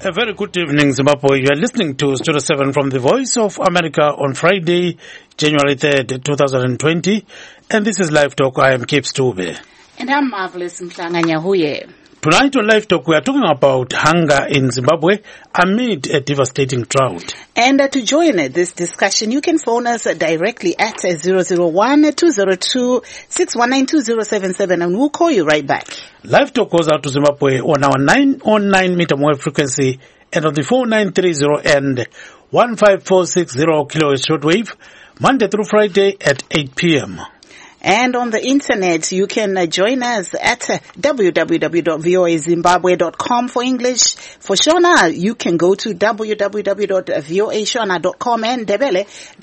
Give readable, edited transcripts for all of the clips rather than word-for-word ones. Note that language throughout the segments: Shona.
A very good evening, Zimbabwe. You are listening to Studio 7 from the Voice of America on Friday, January 3rd, 2020. And this is Live Talk. I am Cape Stube. And I'm Marvelous Mhlanga-Nyahuye. Tonight on Live Talk, we are talking about hunger in Zimbabwe amid a devastating drought. And to join this discussion, you can phone us directly at 001-202-619-2077 and we'll call you right back. Live Talk goes out to Zimbabwe on our 909 meter wave frequency and on the 4930 and 15460 kilohertz shortwave, Monday through Friday at 8 p.m. And on the internet, you can join us at www.voazimbabwe.com for English. For Shona, you can go to www.voashona.com and Ndebele,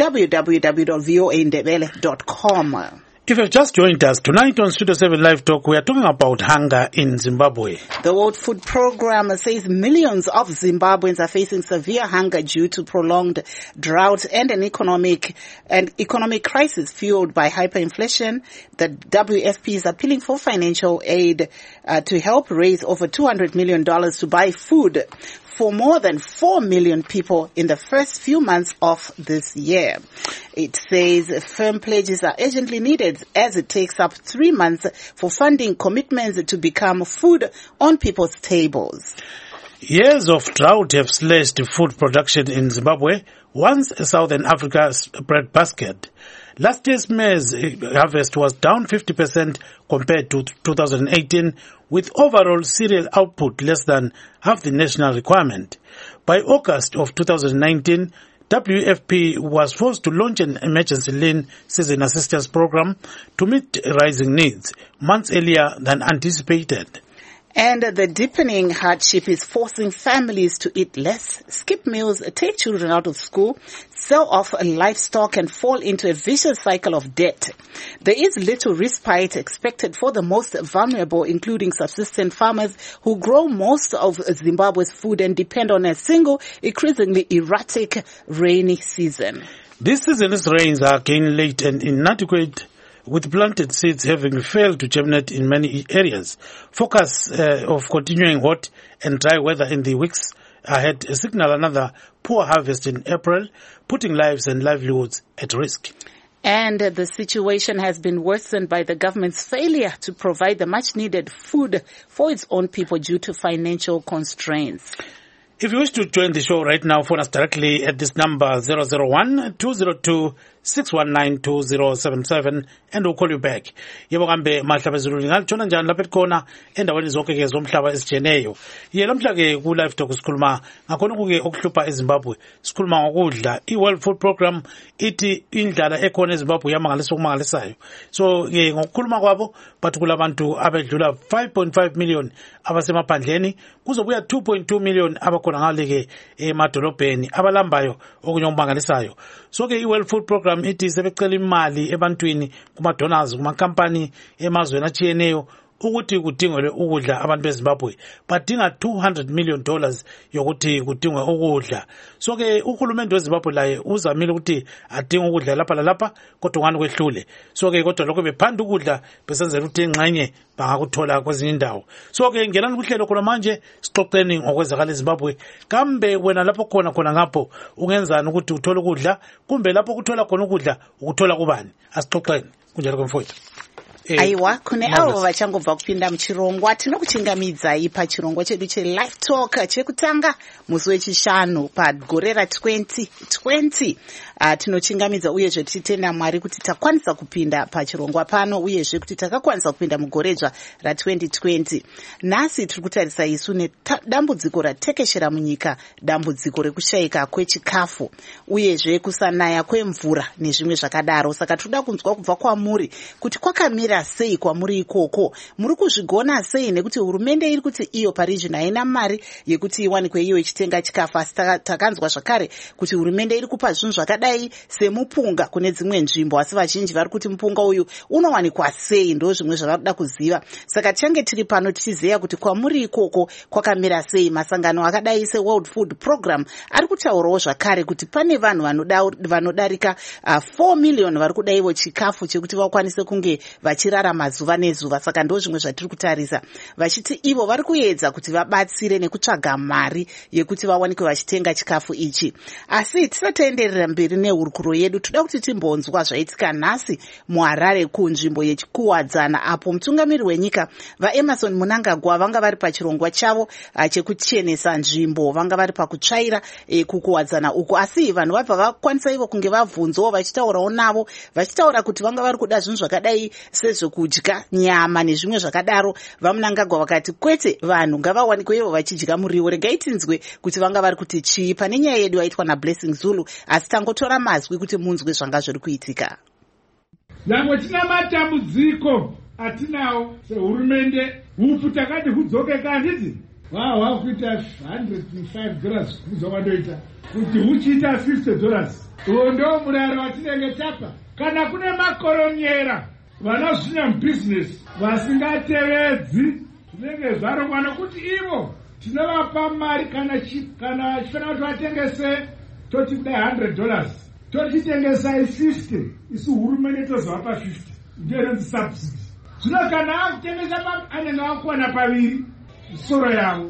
www.voandebele.com. If you've just joined us, tonight on Studio 7 Live Talk, we are talking about hunger in Zimbabwe. The World Food Programme says millions of Zimbabweans are facing severe hunger due to prolonged drought and an economic crisis fueled by hyperinflation. The WFP is appealing for financial aid to help raise over $200 million to buy food for more than 4 million people in the first few months of this year. It says firm pledges are urgently needed as it takes up 3 months for funding commitments to become food on people's tables. Years of drought have slashed food production in Zimbabwe, once Southern Africa's breadbasket. Last year's maize harvest was down 50% compared to 2018, with overall cereal output less than half the national requirement. By August of 2019, WFP was forced to launch an emergency lean season assistance program to meet rising needs, months earlier than anticipated. And the deepening hardship is forcing families to eat less, skip meals, take children out of school, sell off livestock and fall into a vicious cycle of debt. There is little respite expected for the most vulnerable, including subsistence farmers who grow most of Zimbabwe's food and depend on a single, increasingly erratic rainy season. This season's rains are again late and inadequate, with planted seeds having failed to germinate in many areas. Focus of continuing hot and dry weather in the weeks ahead signal another poor harvest in April, putting lives and livelihoods at risk. And the situation has been worsened by the government's failure to provide the much-needed food for its own people due to financial constraints. If you wish to join the show right now, phone us directly at this number 001-202-619-2077 and we'll call you back. Yebo kambe mahlaba ezulwini ngalitshona njani lapha ekhona endaweni zonke ke zomhlaba esijeneyo. Ye lamhla ke ku live talk sikhuluma ngakhona kuke okuhlupha eZimbabwe. Sikhuluma ngokudla. I-World Food Programme ithi indlala ekhona eZimbabwe yamangalisa okumangalisayo. So ke ngokukhuluma kwabo bathi kulabantu abedlula 5.5 million abasemaphandleni, kuzobuya 2.2 million abakhona ngale ke emadolobheni abalambayo okunye okumangalisayo. So ke i-World Food Programme ithi sebecela imali ebantwini kuma-donors kuma-company emazweni atshiyeneyo ukuthi kudingwe ukudla abantu beZimbabwe. Badinga $200 million yokuthi kudingwe ukudla. So ke uhulumende weZimbabwe laye uzamile ukuthi adinga ukudla lapha lalapha kodwa ngani kwehlule. So ke kodwa lokho bephanda ukudla besenzela ukuthi ingxenye bangakuthola kwezinye indawo. So ke ngelani kuhlelo khona manje sixoxeni ngokwenzakala eZimbabwe. Kambe wena lapho khona ngapho ungenzani ukuthi uthole ukudla, kumbe lapho kuthola khona ukudla ukuthola kubani? Asixoxeni kunjalo kwemfowethu. Aiwa, kune avo vachangobva kupinda muchirongwa. Tinokuchingamidzai pachirongwa chedu che-Live Talk chekutanga musi wechishanu pagore ra2020. Tinochingamidza uyezve tichitenda Mwari kuti takwanisa kupinda pachirongwa pano, uyezve kuti takakwanisa kupinda mugoredzva ra2020. Nhasi tiri kutarisa isu nedambudziko ratekeshera munyika, dambudziko rekushayika kwechikafu, uyezve kusanaya kwemvura nezvimwe zvakadaro. Saka toda kunzwa kubva kwamuri kuti kwakamira sei kwamuri ikoko, muri kuzvigona sei, nekuti hurumende iri kuti iyo parizvino haina mari yekuti iwanikwe iyo ichitenga chikafu. Asi takanzwa zvakare kuti hurumende iri kupa zvinhu zvakadai semupunga kune dzimwe nzvimbo, asi vazhinji vari kuti mupunga uyu unowanikwa sei, ndo zvimwe zvavari kuda kuziva. Saka tichange tiri pano tichiziva kuti kwamuri ikoko kwakamira sei. Masangano akadai seWorld Food Programme ari kutaurawo zvakare kuti pane vanhu vanodarika 4 million vari kudaiwo chikafu chekuti vakwanise kunge vachirarama zuva nezuva. Saka ndo zvimwe zvatiri kutarisa, vachiti ivo vari kuedza kuti vabatsire nekutsvaga mari yekuti vawanikwe vachitenga chikafu ichi. Asi tisati taenderera mberi nehurukuro yedu, toda kuti timbonzwa zvaitika nhasi muHarare kunzvimbo yechikuwadzana, apo mutungamiri wenyika vaEmmerson Mnangagwa vanga vari pachirongwa chavo chekuchenesa nzvimbo, vanga vari pakutsvaira kukuwadzana uku. Asi vanhu vabva vakwanisa ivo kunge vabvunzawo, vachitaurawo navo, vachitaura kuti vanga vari kuda zvinhu zvakadai sezvekudya nyama nezvimwe zvakadaro. vaMnangagwa vakati kwete, vanhu ngavawanikwe ivo vachidya muriwo. Regai tinzwe kuti vanga vari kuti chii pane nyaya yedu yaitwa naBlessing Zulu, asi tangotora mazwi kuti munzwe zvanga zviri kuitika. Nyangwe tina matambudziko atinawo sehurumende, upfu takati hudzoke handiti hwakuita $105 kubva kwandoita kuti huchiita $60. Uwo ndo muraro watinenge tapa. Kana kune makoronyera vanozvinya mubhizinesi vasingatevedzi zvinenge zvarongwa, nokuti ivo tinovapa mari kana chifanira kuti vatengese toti kudai $100 tochitengesai 50, isu hurumende tozovapa 50, ndiyo inonzi subsidy. Zvino kana akutengesa anenge akuwana paviri soro yavo.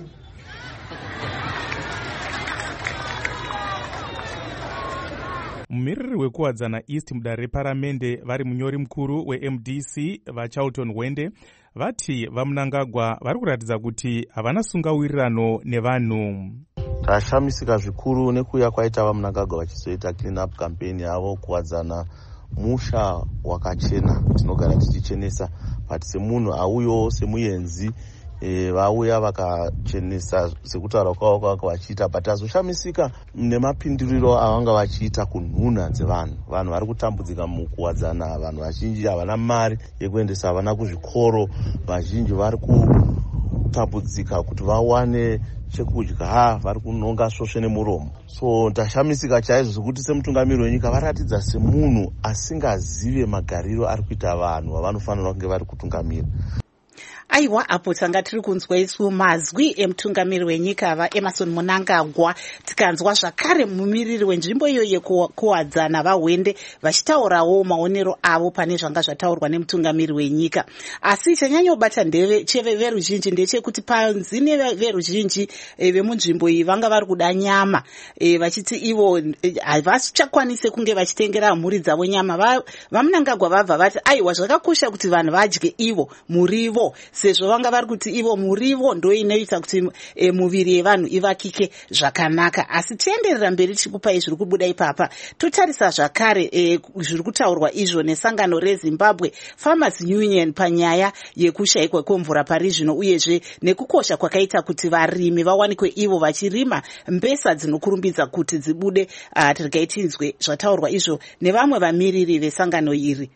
Mumiriri wekuwadzana East mudare reparamende vari munyori mukuru weMDC vaCharlton Wende vati vaMnangagwa vari kuratidza kuti havana sungawirirano nevanhu. Tashamisika zvikuru nekuuya kwaita vaMnangagwa vachizoita clean up campaign yavo kuwadzana musha wakachena. Tinogara tichichenesa, but semunhu auyo semuyenzi vauya vakachenesa sekutaura kwavo kwavanga vachiita, but azoshamisika nemapindiriro avanga vachiita kunhuna dzevanhu. Vanhu vari kutambudzika mukuwadzana, vanhu vazhinji havana mari yekuendesa vana kuzvikoro, vazhinji vari kutambudzika kuti vawane chekudya, vari kunonga svosve nemuromo. So ndashamisika chaizvo zvekuti semutungamiri wenyika varatidza semunhu asingazive magariro ari kuita vanhu vavanofanira kunge vari kutungamira. Aiwa, apo tanga tiri kunzwa isu mazwi emutungamiri wenyika vaEmmerson Mnangagwa, tikanzwa zvakare mumiriri wenzvimbo iyo yekuwadzana vaWende vachitaurawo maonero avo pane zvanga zvataurwa nemutungamiri wenyika. Asi chanyanyobata ndeve cheveruzhinji ndechekuti panzi neveruzhinji vemunzvimbo iyi vanga vari kuda nyama, vachiti ivo havachakwanise kunge vachitengera mhuri dzavo nyama. vaMnangagwa vabva vati aiwa, zvakakosha kuti vanhu vadye ivo murivo, sezvo vanga vari kuti ivo murivo ndo inoita kuti muviri yevanhu ivakike zvakanaka. Asi tienderera mberi tichikupai zviri kubuda ipapa, totarisa zvakare zviri kutaurwa izvo nesangano reZimbabwe Farmers Union panyaya yekushayikwa kwemvura pari zvino, uyezve nekukosha kwakaita kuti varimi vawanikwe ivo vachirima mbesa dzinokurumbidza kuti dzibude. Regai tinzwe zvataurwa izvo nevamwe vamiriri vesangano iri.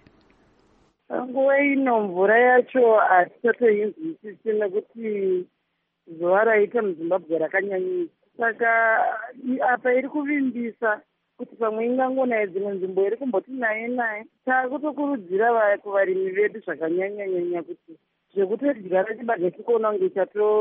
Nguva ino mvura yacho hatitotoinzwisisi nekuti zuva raita muZimbabwe rakanyanyisa. Saka apa iri kuvimbisa kuti pamwe ingangonaye dzimwe nzvimbo iri kumboti naye taakutokurudzira kuvarimi vedu zvakanyanyanyanya kuti zvekutodyara chibage tikuona kunge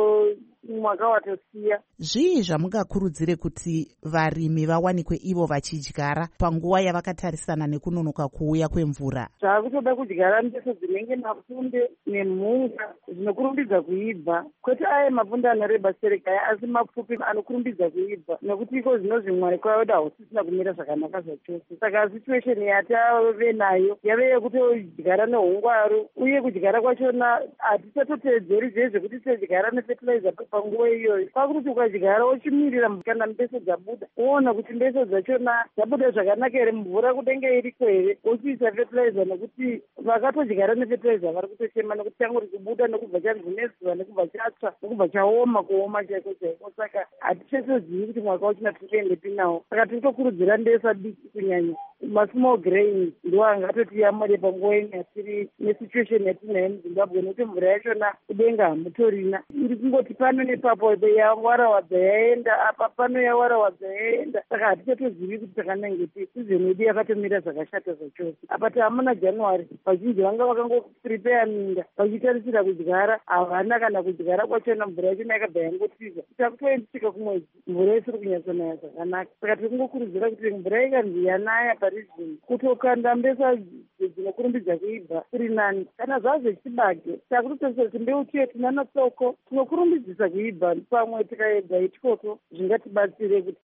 mwaka watosiya. Zvii zvamungakurudzire kuti varimi vawanikwe ivo vachidyara panguva yavakatarisana nekunonoka kuuya kwemvura? Zvaakutoda kudyara mbeso dzinenge mapfunde nemhunga zvinokurumbidza kuibva, kwete aya mapfunde anoreba serekaya, asi mapfupi anokurumbidza kuibva, nekuti iko zvinozvi mwari kwayoda hausisina kumira zvakanaka zvachose. Saka situation yatave nayo yave yekutodyara nehungwaru, uye kudyara kwachona hatisatoteedzeri zvekuti todyara nefertilizer panguva iyoyo. Kwakutoti ukadyara uchimirira kana mbeso dzabuda, woona kuti mbeso dzachona dzabuda zvakanaka here, mvura kudenge iriko here, wochiisa fertilizer, nekuti vakatodyara nefertilizer vari kutochema nekuti changu kubuda nekubva changu nezuva nekubva chatsva nekubva chaoma, kuoma chaiko chaiko. Saka hatichatozivi kuti mwaka wachina tikuendepi nawo. Saka tinotokurudzira mbesa diki kunyanya masmall grains ndo angatotiyamure panguva ino yatiri nesituation yatinayo muZimbabwe, nekuti mvura yachona kudenga hamutorina, iri kungoti pano nepapo yawarawadza yaenda, apa pano yawarawadza yaenda. Saka hatichatozivi kuti takanangepi. Sizoni yedu yakatomira zvakashata zvachose. Apa taamuna January, vazhinji vanga vakangoprepare minda vachitarisira kudyara, havana kana kudyara kwachona, mvura yachona yakabva yangotiza. Takutoendisika kumwedzi mvura isiri kunyatsonaya zvakanaka. Saka tiri kungokurudzira kuti mvura ikanzi yanaya parizvino kutokandambesa dzinokurumbidza kuibva kuri nani kana zvazvechibage takutotesa kuti mbeu chetu nanatsoko tinokurumbidzisa kuibva pamwe tikaedza itikoto zvingatibatsire kuti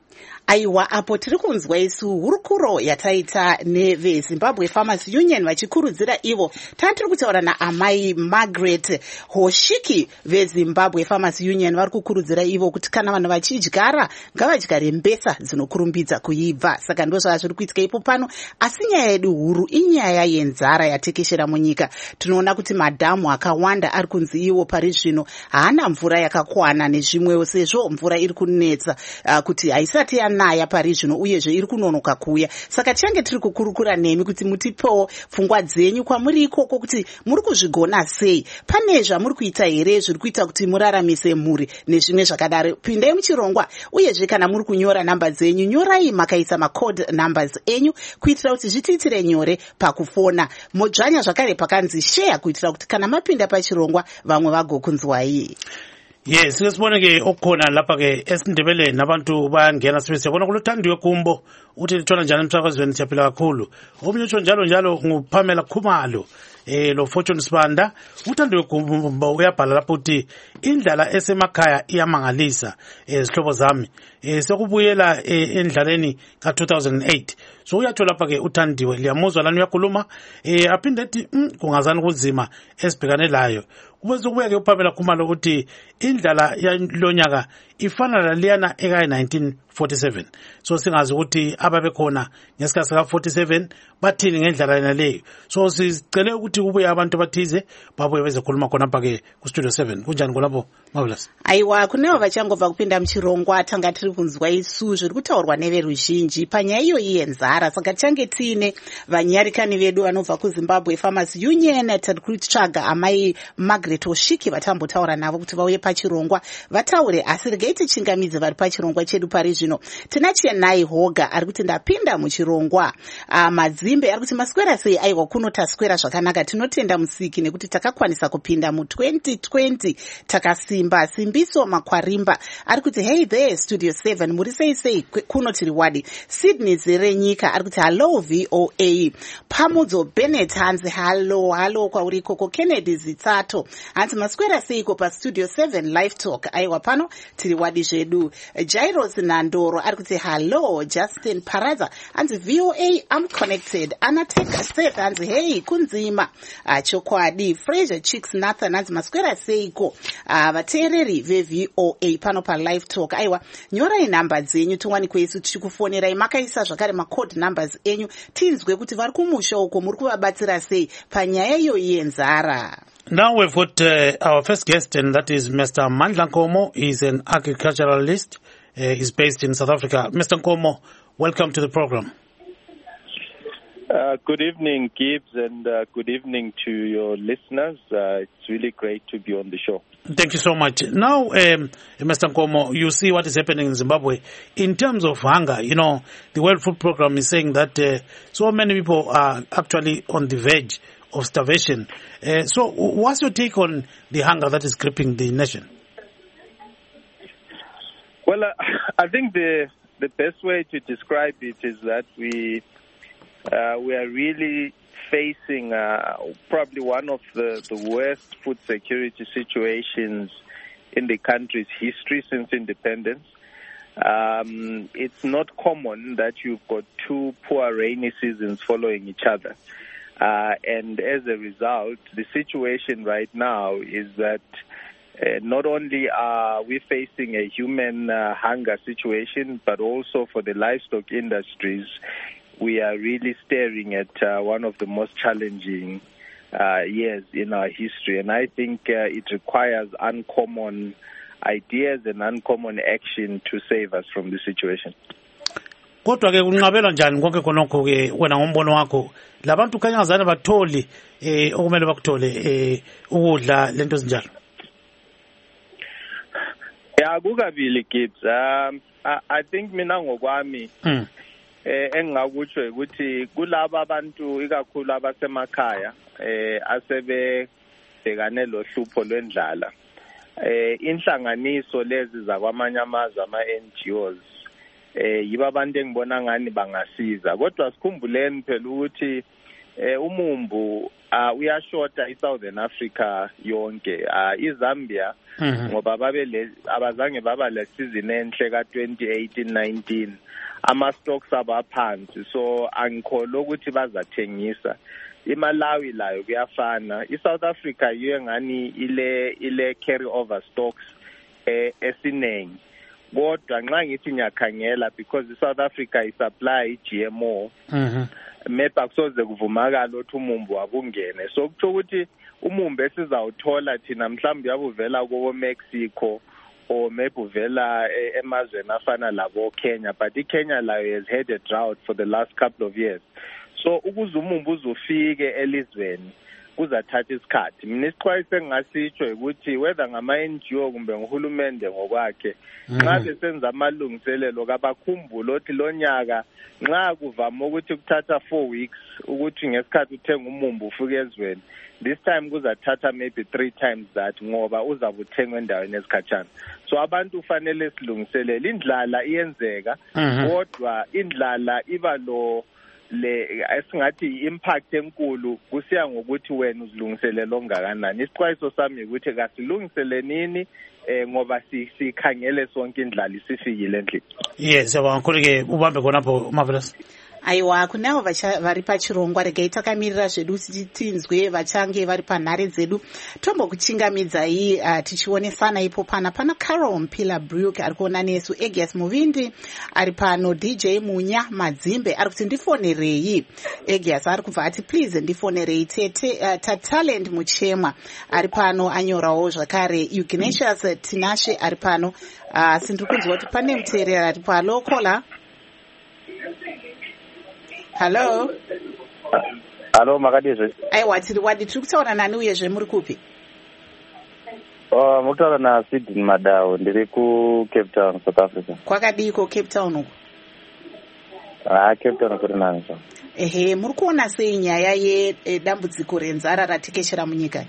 aiwa apo tiri kunzwa isu hurukuro yataita nevezimbabwe farmers union vachikurudzira ivo tiri kutaura naamai Margaret Hoshiki vezimbabwe farmers union vari kukurudzira ivo kuti kana vanhu vachidyara ngavadyare mbesa dzinokurumbidza kuibva. Saka ndozvava zviri kuitika ipo pano, asi nyaya yedu huru inyaya yenzara yatekeshera munyika. Tinoona kuti madhamu akawanda ari kunzi iwo pari zvino haana mvura yakakwana nezvimwewo, sezvo mvura iri kunetsa kuti haisati yanaya pari zvino uyezve iri kunonoka kuuya. Saka tichange tiri kukurukura nemi kuti mutipewo pfungwa dzenyu kwamuri ikoko kuti muri kuzvigona sei, pane zvamuri kuita here zviri kuita kuti muraramise mhuri nezvimwe zvakadaro. Pindai muchirongwa, uyezve kana muri kunyora namba dzenyu nyorai makaisa macode numbers enyu kuitira kuti zvitiitire nyore pakufona. Modzvanya zvakare pakanzi share kuitira kuti kana mapinda pachirongwa vamwe vagokunzwai. Yes, sibone ke okukhona lapha ke esindebeleni abantu bayangena sibona kulothandiwe kumbo uthi lithola njani emsakazweni siyaphila kakhulu. Omunye utsho njalo nguPamela Khumalo lo Fortune Sibanda uthandiwe kumbo uyabhala lapho uthi indlala esemakhaya iyamangalisa izihlobo zami sekubuyela endlaleni ka2008. So uyathola lapha ke uthandiwe liyamuzwa lana uyakhuluma aphinde ethi kungazani kunzima esibhekane layo. Ubese kubuya ke uPamela Khumalo ukuthi indlala yalonyaka ifana laliyana eka1947. So singazi ukuthi ababekhona ngesikhathi sika47 bathini ngendlala yena leyo. So sicela ukuthi kubuye abantu bathize babuye bezokhuluma khona apha ke ku Studio 7. Kunjani kulapho Marvelous? Aiwa, kunevo vachangobva kupinda muchirongwa tanga tiri kunzwa isu zviri kutaurwa neveruzhinji panyaya iyo yenzara. Saka tichange tiine vanyarikani vedu vanobva kuZimbabwe Farmers Union tiri kutsvaga amai Margaret Hoshiki vatambotaura navo kuti vauye pachirongwa vataure, asi regai tichingamidze vari pachirongwa chedu pari zvino. Tina Chenai Hoga ari kuti ndapinda muchirongwa Madzimbe ari kuti maswera sei? Aiwa, kunotaswera zvakanaka, tinotenda Musiki nekuti takakwanisa kupinda mu2020 takasimba. Simbiso Makwarimba ari kuti hey there Studio 7 muri sei kuno tiri wadi. Sydney Zerenyika ari kuti hello VOA. Pamudzo Bennett hanzi hello kwauri koko. Kennedy Zitsato hanzi maswera seiko pa Studio 7 Live Talk. Aiwa, pano tiri wadi zvedu. Jairos Nandoro ari kuti hello. Justin Paraza hanzi VOA I'm connected. Anateka Seth hanzi hey kunzima chokwadi. Fraser Chicks Nathan hanzi maswera seiko. Vateereri veVOA pano pa Live Talk. Aiwa, nyorai namba dzenyu tiwanikwe isu tichikufonerai makaisa zvakare macode numbers enyu tinzwe kuti vari kumusha uko muri kuvabatsira sei panyaya iyo yenzara. Now we've got our first guest, and that is Mr. Mandla Nkomo. He's an agriculturalist. He's based in South Africa. Mr. Nkomo, welcome to the program. Good evening, Gibbs, and good evening to your listeners. It's really great to be on the show. Thank you so much. Now, Mr. Nkomo, you see what is happening in Zimbabwe in terms of hunger. You know, the World Food Program is saying that so many people are actually on the verge of starvation. So what's your take on the hunger that is gripping the nation? Well, I think the best way to describe it is that we are really facing probably one of the worst food security situations in the country's history since independence. It's not common that you've got two poor rainy seasons following each other. And as a result, the situation right now is that not only are we facing a human hunger situation, but also for the livestock industries, we are really staring at one of the most challenging years in our history. And I think it requires uncommon ideas and uncommon action to save us from this situation. Kodwa ke kunqabela njani konke khonokho ke wena ngombono wakho labantu kanyazana batholi okumele bakuthole ukudla lento ezinjalo? Yeah, kukabili Gibbs. I think mina ngokwami engingakutsho ukuthi kulabo abantu ikakhulu abasemakhaya asebebhekane lohlupho lwendlala, inhlanganiso lezi zakwamanye amazwe ama-NGOs yiba abantu engibona ngani bangasiza. Kodwa sikhumbuleni phela ukuthi umumbu uyashota iSouthern Africa yonke. iZambia ngoba abazange baba le season enhle ka-2018-19 ama-stocks abaphansi, so angikholwa ukuthi bazathengisa. iMalawi layo kuyafana. iSouth Africa yiyo ngani ile carry over stocks esiningi. Kodwa nxa ngithi ngiyakhangela because iSouth Africa isupply iGMO, maybe akusoze kuvumakala ukuthi umumbu akungene. So kutsho ukuthi umumbu esizawuthola thina mhlawumbe yabuvela kuwo Mexico or maybe uvela emazweni afana labo Kenya, but iKenya layo has had a drought for the last couple of years. So ukuze umumbu uzofike elizweni kuzathatha isikhathi. Mina isixwayiso engasitsho ukuthi whether ngama-NGO kumbe nguhulumende ngokwakhe nxa besenza amalungiselelo kabakhumbule ukuthi lo nyaka nxa kuvama ukuthi kuthatha 4 weeks ukuthi ngesikhathi uthenga umumbu ufike ezweni, this time kuzathatha maybe 3 times that ngoba uzabe uthengwa endaweni ezikhatshana. So abantu ufanele silungiselele. Indlala iyenzeka, kodwa indlala iba esingathi impact enkulu kusiya ngokuthi wena uzilungiselela ongakanani. Isixwayiso sami ukuthi kasilungiselenini ngoba sikhangele sonke indlala isifikile endlini. Yes, abankhulu-ke ubambe khonapho Marvelous. Aiwa, kunavo vari pachirongwa regai takamirira zvedu tinzwe vachange vari panhare dzedu. Tombokuchingamidzai tichionesana ipo pana Carol Mpila Brook ari kuona nesu, Egias Muvindi ari pano, DJ Munya Madzimbe ari kuti ndifonerei. Egias ari kubva ati please ndifonerei. Talent Muchemwa ari pano anyorawo zvakare. Ignatius Tinashe ari pano. Sindiri kunzwa kuti pane muteereri ari palo. Kola. Hello. Hello, makadizve. Aiwa, tiri kutaura nani uyezve muri kupi? Mutaura na Sydney Madao, ndiri ku Cape Town, South Africa. Kwakadiko Cape Town uko? Cape Town kuri nani. Ehe, muri kuona sei nyaya yedambudziko renzara ratekeshera munyika?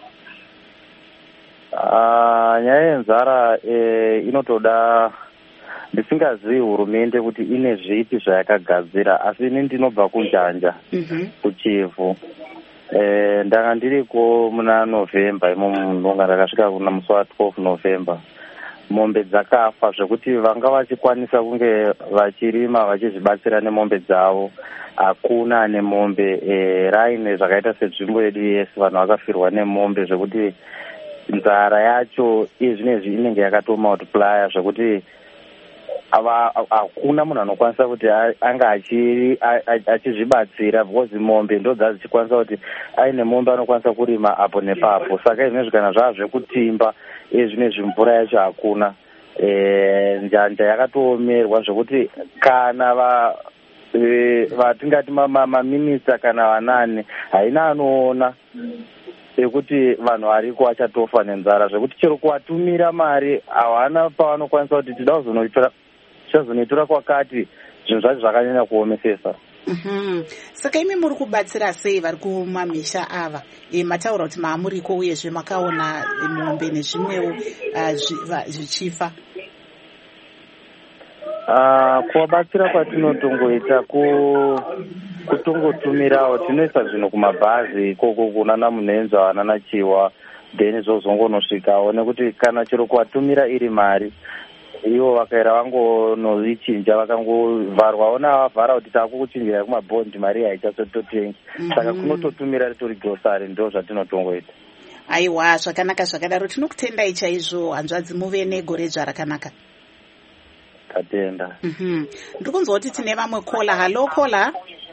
Nyaya yenzara inotoda ndisingazivi hurumende kuti ine zvipi zvayakagadzira, asi ini ndinobva kunjanja kuchivu. Ndanga ndiriko muna November imomo ndakasvika kuna musi wa12 November. Mombe dzakafa zvekuti vanga vachikwanisa kunge vachirima vachizvibatsira nemombe dzavo. Hakuna ane mombe. Raine zvakaita senzvimbo yedu yese vanhu vakafirwa nemombe zvekuti nzara yacho izvinezvi inenge yakatomultiplya zvekuti hakuna munhu anokwanisa kuti anga achizvibatsira because mombe ndo dzichikwanisa kuti aine mombe anokwanisa kurima apo nepapo. Saka izvinezvi kana zvazvekutimba izvinezvi mvura yacho hakuna. Njanja yakatoomerwa zvekuti kana vatingati maminista kana vanani haina anoona ekuti vanhu variko vachatofa nenzara zvekuti chero kuvatumira mari havana pavanokwanisa kuti tida kuzonoitora kwakati zvinhu zvacho zvakanyanya kuomesesa. Saka imi muri kubatsira sei vari kumamisha ava? Mataura kuti maamuriko uyezve makaona mombe nezvimwewo zvichifa. Kuvabatsira kwatinotongoita kutongotumirawo, tinoisa zvinhu kumabhazi ikoko kunana Munenza vanana Chiwa, then zvozongonosvikawo nekuti kana chero kuvatumira iri mari ivo vakaira vangonoichinja vakangovharwawo navavhara kuti takukuchinjira kumabhondi mari haichazototengi. Saka kunototumira ritori grosari ndo zvatinotongoita. Aiwa, zvakanaka zvakadaro. Tinokutendai chaizvo hanzvadzi, muve negoredzva rakanaka. Tatenda. Ndiri kunzwa kuti tine vamwe kola. Halo kola.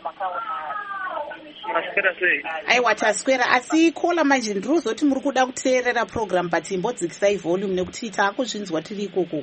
Aiwa, taswera. Asi kola manje ndiri kuzoti muri kuda kuteerera program but imbodzikisai volume nekuti taakuzvinzwa tiri ikoko.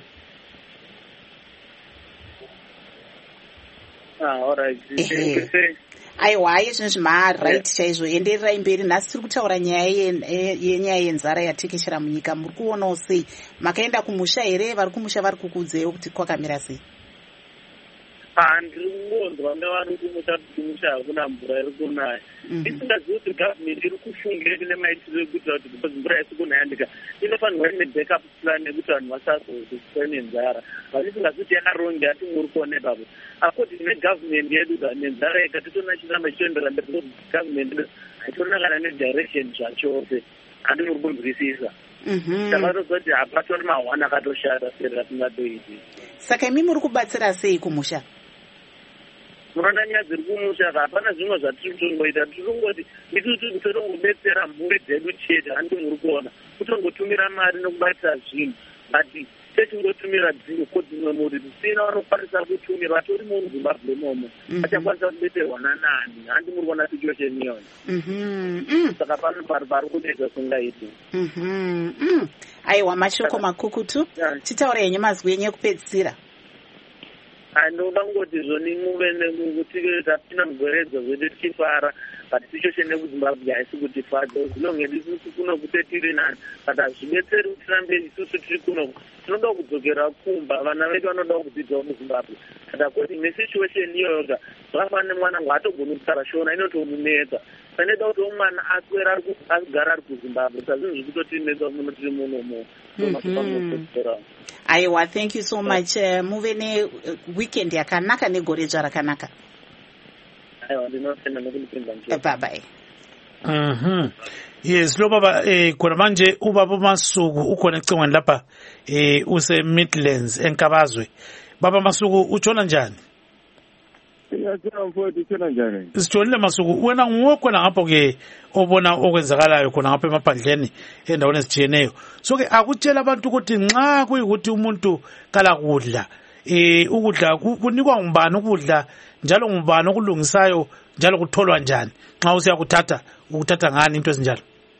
Aiwa, izvinezvi right chaizvo, endererai mberi. Nhasi tiri kutaura nyaya yenzara yatekeshera munyika. Muri kuonawo sei? Makaenda kumusha here? Vari kumusha vari kukuudzewo kuti kwakamira sei? handiri kungonzwa nevari kumusha kumusha hakuna mvura iri kunaya. Ndisingazivi kuti gavhmendi iri kufungira kune maitiro ekuita kuti because mvura isi kunaya inofanirwa ine backup plan yekuti vanhu vasazoziva nenzara. Vandisingazivi kuti yakaronga ati muri kuona ipapo. According negavhmendi yedu nenzara yega titoona chiramba chichiendera mberi because gavhmendi haitoona kana nedirection zvachose. Handiri kunzwisisa. Takatozwa kuti hapatori mahwana akatoshata seri ratingadoiti. Saka imi muri kubatsira sei kumusha? Muronda nyaya dziri kumusha hapana zvimwe zvatiri kutongoita. Tiri kungoti isusu totongodetsera mhuri dzedu chete. Handiti muri kuona kutongotumira mari nokubatira zvinhu but techingotumira dziko dzimwe mhuri dzisina vanokwanisa kutumira vatori muzimbabwe momo vachakwanisa kudetserwa nanani. Handiti muri kuona situation iyoyo. Saka pano pari kudedza kungaiti. Aiwa, mashoko makukutu. Chitaura yenyu mazwi enyu ekupedzisira. Ndoda kungoti zvoni muve nekuti tapinda mugweredzo zvedu tichifara but situation yekuzimbabwe haisi kutifadza. Zvinongedi isusu kuno kutetiri nani but hazvidetseri kuti tirambe isusu tiri kuno. Tinoda kudzokera kumba. Vana vedu vanoda kudzidzawo muzimbabwe but akoti nesituation iyoyoga zvakafanira mwana ngaatogoni kusara shona inotomunetsa. Sanoda kuti umwana aswera agara ari kuzimbabwe sazvinhu zviri kutotinetsa muno tiri munomo. Aiwa, thank you so much. Muve neweekend yakanaka negoredzva rakanaka. Aiwa, ndinotenda nekundipinda mchero. Bye bye. Yes, lo baba khona manje ubaba Masuku ukhona ecingweni lapha use Midlands enkabazwe. Baba Masuku utshona njani? Ngiyacela mfowethu utshona njani? Sitholile Masuku, wena nguwe khona ngapho ke obona okwenzakalayo khona ngapha emaphandleni endaweni ezitshiyeneyo. So ke akutshela abantu ukuthi nxa kuyikuthi umuntu kala kudla ukudla kunikwa ngubani ukudla njalo ngubani okulungisayo njalo kutholwa njani nxa usiya ukuthatha ngani into ezinjalo?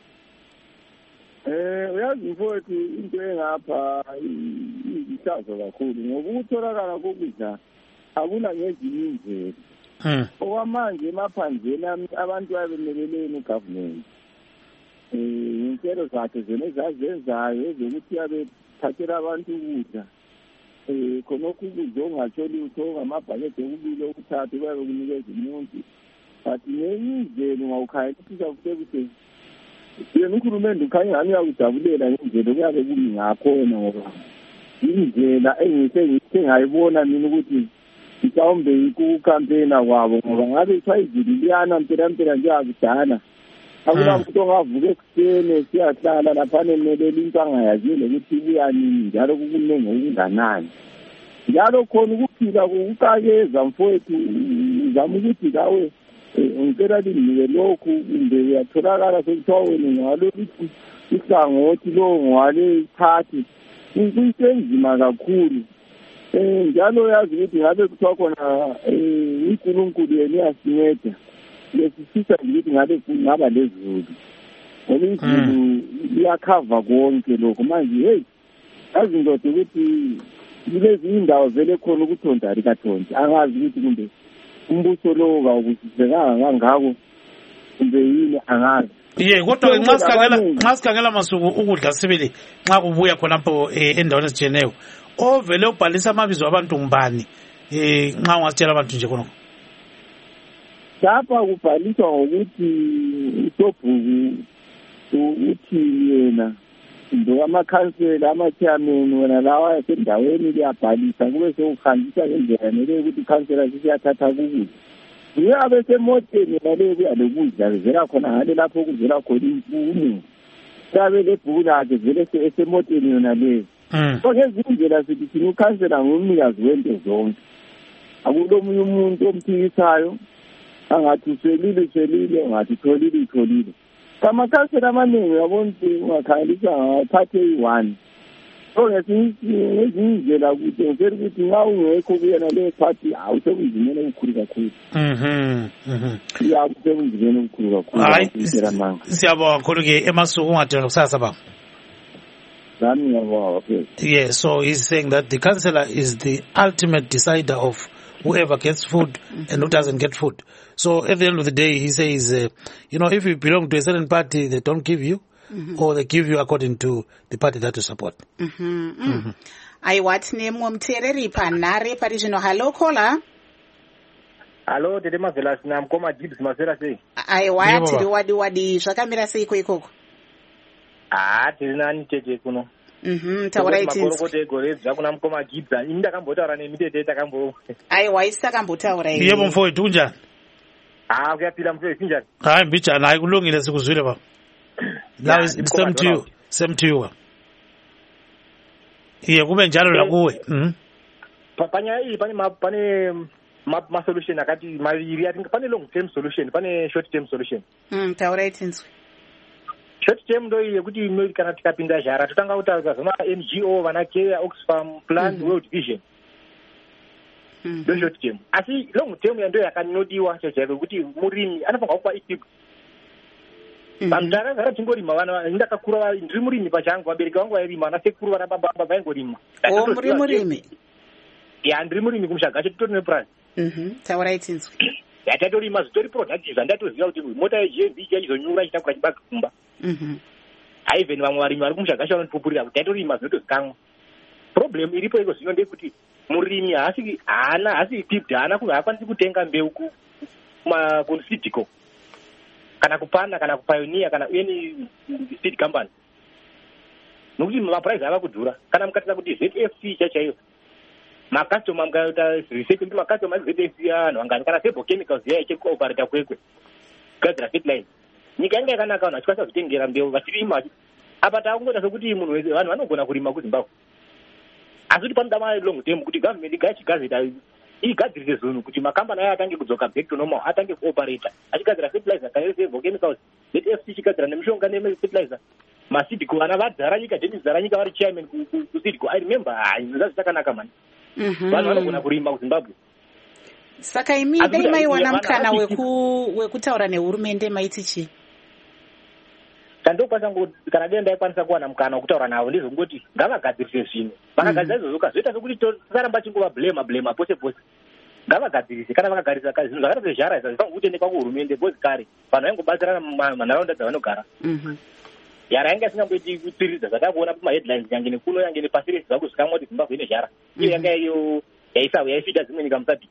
Uyazi mfowethu into engapha izihlazo kakhulu ngoba ukutholakala kokudla akuna ngezinye indlela. Okwamanje emaphandleni abantu abemeleleni ugovernment inhlelo zakhe zona ezazenzayo ezokuthi abethathela abantu ukudla khonokho ukudla ongatholi utho ngamabhakede okubili okuthathu kuyabe kunikeza umuntu but ngenye indlela ungawukhalisa kuthekuthi yena uhulumende ukhanya ngani uyakujabulela ngendlela okuyabe kumi ngakhona ngoba indlela engayibona mina ukuthi mhlawumbe ikukampena kwabo ngoba ngabe kuthiwa izulu liyana mpela njengakudala akulamuntu ongavuka ekuseni siyahlala laphana emelela into angayazile ukuthi kuyanini njalo kukuningi okunganani njalo khona ukuphila kuqakeza mfowethu uzama ukuthi kawe ngicela linike lokhu kumbe uyatholakala sekuthiwa wena ngaloluthi ihlangothi lo ngwale ithathi kuyisenzima kakhulu. Njalo yazi ukuthi ngabe kuthiwa khona uNkulunkulu yena uyasinceda lesisisa ukuthi ngabe kungaba lezulu ngoba izulu liyakhava konke lokho manje hey yazi ndoda ukuthi kulezi indawo vele khona ukuthonda likathonda angazi ukuthi kumbe umbuso lo kawubusisekanga kangako kumbe yini angazi. Kodwa nxa sikhangela Masuku ukudla sibili nxa kubuya khonapho endaweni ezijeneyo ovele ubhalisa amabizo abantu ngubani nxa ungasitshela abantu nje khonokho? Lapha kubhaliswa ngokuthi uSobhuku uthini yena kumbe amakhansela ama-chairman wena lawa asendaweni liyabhalisa kube sekuhambisa ngendlela nele ukuthi ikhansela sisiyathatha kukudla uyabe semoteni naleyo kuya lokudla kuvela khona ngale lapho okuvela khona umuntu uyabe lebhuku lakhe vele esemoteni yona leyo. So ngezindlela sithi thina ukhansela ngumnikazi wento zonke akulomunye umuntu omthikisayo angathi uswelile ngathi tholile amakhansela amaningi uyabona ukuthi ungakhangelisa ngaphathe iyi-1 so ngezinye indlela ukuthi ngifela ukuthi nxa ungekho kuyena leyo phathi awusekunzimeni okukhulu kakhulu. Usekunzimeni okukhulu kakhulu. Hayi, siyabonga kakhulu-ke eMasuku ungadinga kusasa baba. Yeah, so he's saying that the councillor is the ultimate decider of whoever gets food and who doesn't get food. So at the end of the day, he says, if you belong to a certain party, they don't give you, or they give you according to the party that you support. Aiwa, tine mumwe muteereri panhare pari zvino. Hello, caller. Hello, Tete Mavela sina mkoma Gibbs Masera sei. Aiwa tiri wadi zvakamira seiko ikoko? Tiri nani Tete kuno. Taurai tinzwi. Makorokote gore zvakuna mkoma Gibbs. Ini ndakambotaura nemitete takambo. Aiwa isakambotaura ine. Yebo mfowethu kunjani? Kuyapila mfowethu njani? Hayi mbijana hayi kulungile sikuzwile baba. Now it's same to you. Same to you. Iye kube njalo la kuwe. Panya hii pane ma solution akati maviri ati pane long term solution pane short term solution. Taurai tinzwi. Short term ndo yekuti kana tikapinda jara totanga kutaura zvama NGO vana Care Oxfam Plan World Vision. Ndo short term. Asi long term ndo yakanodiwa chachaivo kuti murimi anofanira kupa equipped. Pamdara zara tingorima vana ndakakura ndiri murimi pachangu vabereki vangu vairima vana sekuru vana baba vaingorima. Muri murimi. Ya ndiri murimi kumushaga chetotori nepurazi. Taurai tinzwi. Yatatorima zvitori productive andatoziva kuti mota yeGV ichizonyura ichitakura chibage kumba. Even vamwe varimi vari kumushaga vanotipupurira kuti tatorima zvinotozikamwa. Problem iripo iko zvino ndekuti murimi haasi equipped haakwanisi kutenga mbeu kusidco kana kupanda kana kupioneer kana any seed company. Nokuti mapurice ava kudhura kana mukatisa kuti ZFC chaiyo makastoma mukaita research kuti makastoma ZFC anhu angani sebo chemicals yaye chekuoperata kwekwe kugadzira fertilizer nyika yanga yakanaka vanhu vachikwanisa kutengera mbeu vachirima apa takungoita sokuti vanhu vanogona kurima kuZimbabwe asi kuti panoda ma long term kuti government igachigadzira igadzirise zvinhu kuti makambani aya atange kudzoka back to normal atange kuoperata achigadzira fertilizer kana sebo chemicals ZFC chigadzira nemishonga nefertilizer masidco vana vadzara nyika dzara nyika vari chairman kusidco I remember zvakanaka mani vanhu vanogona kurima kuZimbabwe. Saka imi dai maiwana mukana wekutaura nehurumende maiti chii? Chandokwanisa kana dai ndaikwanisa kuwana mukana wekutaura navo ndizvongoti ngavagadzirise zvinhu vakagadzira izvozvo zvoita sokuti tisaramba chingova blame pose pose ngavagadzirise kana vakagarisira zvinhu zvakaita sezhara zvifanira kutenekwa kuhurumende bhozi kare vanhu vaingobatsirana manharaunda dzavanogara. Jara yanga isingamboiti kutsiridza zvatakuona pamaheadlines yange nekuno yange nepasi rese vakuzikamwa kuti Zimbabwe ine jara iyo yanga iyo yaifida dzimwe nyika musabhiki.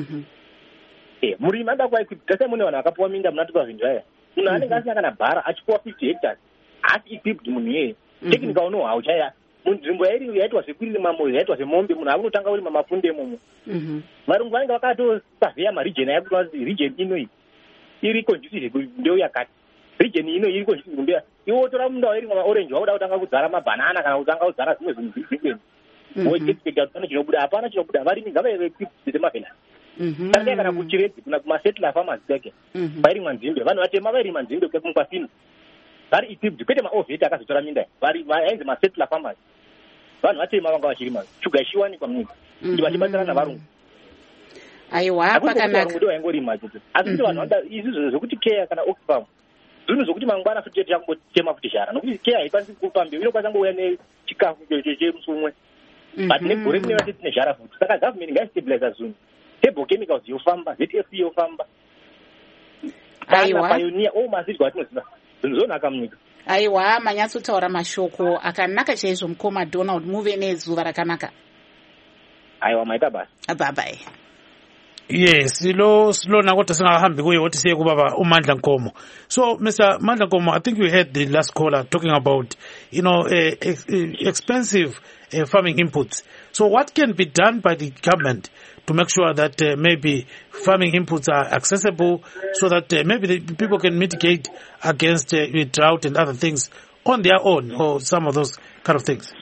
Murimi anda kuequipped tasai mune vanhu vakapuwa minda munatuka zvinhu aya munhu anenge asina kana bhara achipuwa 50 hectares asi equipped munhu iyeye technical know-how chaya munzvimbo yaitwa sekurima yaitwa semombe munhu akunotanga kurima mafunde imomo. Varungu vanenge vakatosurveya maregion ayakuti region ino iri conducive ndeu yakati region ino iri conducive kumbea iwo tora munda wairima maorange wakuda kutanga kudzara mabanana kana kutanga kudzara zvimwe zvinhu zviri zvimweni woexpecta kuti pane chinobuda hapana chinobuda varimi ngavaive equipped semavhena Tangia kana kuchireti kuna kumasettler farmers kwake vairimwa nzimbe vanhu vatema vairima nzimbe kwasini vari equipped kwete maovheti akazotora minda vari ainzi masettler farmers vanhu vatema vanga vachirima shuga ichiwanikwa munyika kuti vachibatsirana navarungu aiwa pakanaka ndo vaingorima chete asi kuti vanhu vada izvi zvokuti Care kana Oxfam zvinhu zvokuti mangwana futi tichangotema futi jara nokuti Care haikwanisi kupa mbeu inokwanisa ngouya nechikafu chemusumwe but negore kune vati tine jara futi saka government ngaistabiliza zvinhu table chemicals yofamba ZFC yofamba aiwa pioneer masidco atinoziva zvinhu zvonaka munyika aiwa manyatsotaura mashoko akanaka chaizvo mukoma Donald muve nezuva rakanaka aiwa maita basa bye. Yes, silona kodwa singahambi kuye wothi siye kubaba uMandla Nkomo. So Mr. Mandla Nkomo, I think you heard the last caller talking about expensive farming inputs. So what can be done by the government to make sure that maybe farming inputs are accessible so that maybe the people can mitigate against drought and other things on their own or some of those kind of things?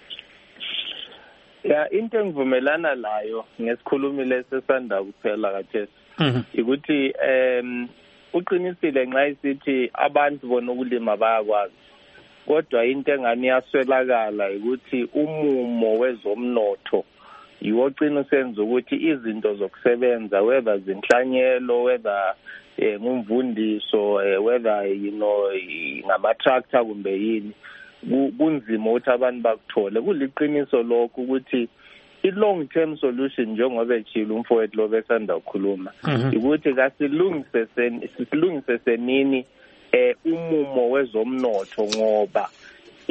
Ya into engivumelana layo ngesikhulumile sesanda kuphela kathesi ukuthi uqinisile nxa isithi abantu bona ukulima bayakwazi kodwa into engani yaswelakala ukuthi umumo wezomnotho yiwogcina usenza ukuthi izinto zokusebenza whether zinhlanyelo whether ngumvundiso whether ngama tractor kumbe yini kunzima ukuthi abantu bakuthole kuliqiniso lokho ukuthi i-long term solution njengoba echilo umfowethu lo besanda ukukhuluma ukuthi kasilungise senini umumo wezomnotho ngoba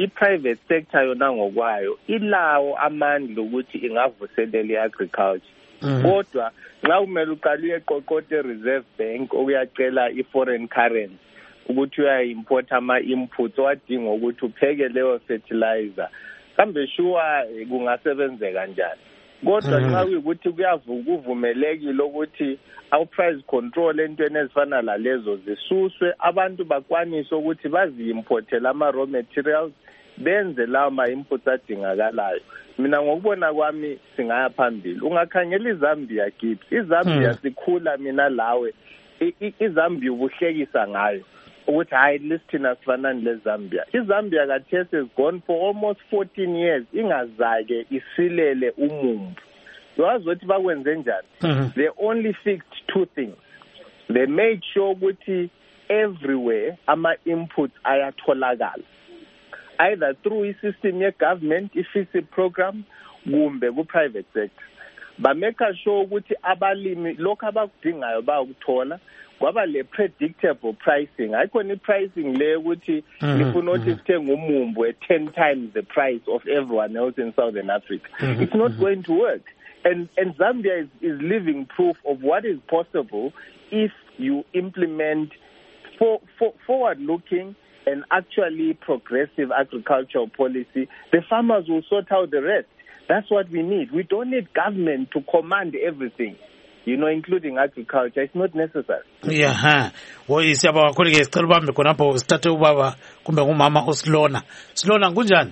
i-private sector yona ngokwayo ilawo amandla ukuthi ingavuselela i-agriculture kodwa nxa kumele uqale uyeqoqoda e-Reserve Bank okuyacela i-foreign currency ukuthi uya-import ama-inputs owadinga ukuthi upheke leyo fertilizer, kambe sure kungasebenzeka kanjani. Kodwa nxa kuyikuthi kuvumelekile ukuthi awu-price control entweni ezifana lalezo zisuswe, abantu bakwanise ukuthi bazi-importele ama-raw materials, benze lawo ma-inputs adingakalayo. Mina ngokubona kwami singaya phambili. Ungakhangela iZambia Gibbs, iZambia sikhula mina lawe, iZambia ubuhlekisa ngayo ukuthi hayi lisithina sifanani leZambia. iZambia kathesi is gone for almost 14 years ingazake isilele umumbu. Yazi ukuthi bakwenze njani? They only fixed two things. They made sure ukuthi everywhere ama-inputs ayatholakala, either through i-system ye-government, i-FISI program, kumbe ku-private sector. Bameka sure ukuthi abalimi lokho abakudingayo bayakuthola, kwaba le predictable pricing. Ayikhona i-pricing le ukuthi ifuna ukuthi sithenge umumbu at 10 times the price of everyone else in Southern Africa. It's not going to work. And Zambia is living proof of what is possible if you implement forward-looking and actually progressive agricultural policy. The farmers will sort out the rest. That's what we need. We don't need government to command everything, including agriculture. It's not necessary. Yeah, siyabonga kakhulu ke sicela ubambe khonapho sithathe ubaba kumbe ngumama uSilona. Silona kunjani?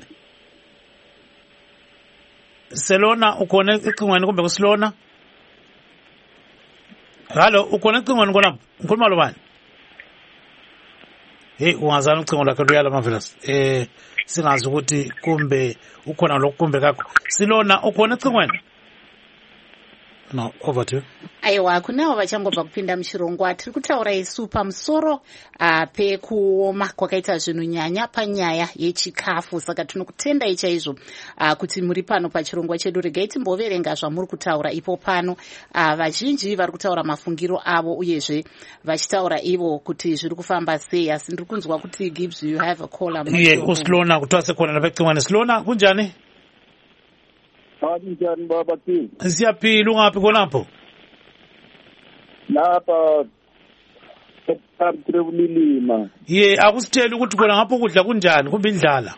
Selona ukhona ecingweni kumbe kuSilona? Hallo, ukhona ecingweni khonapho? Ngikhuluma lo bani? Hey, ungazana ucingo lakhe luyala Marvelous. Singazi ukuthi kumbe ukhona lokumbe kakho. Silona ukhona ecingweni? No, over to you. Aiwa, kunawo vachangobva kupinda muchirongwa. Tiri kutaura isu pamusoro pekuoma kwakaita zvinhu nyanya panyaya yechikafu. Saka tinokutendai chaizvo kuti muri pano pachirongwa chedu. Regai timboverenga zvamuri kutaura ipo pano. Vazhinji vari kutaura mafungiro avo uyezve vachitaura ivo kuti zviri kufamba sei. Asi ndiri kunzwa kuti Gibbs, you have a call. Usilona kutwase khona lapha ecingweni. Silona kunjani? Njani baba T? Siyaphila, ungaphi khonapho? Lapha eThebulilima. Akusitshela ukuthi khona ngapho kudla kunjani kumbe indlala?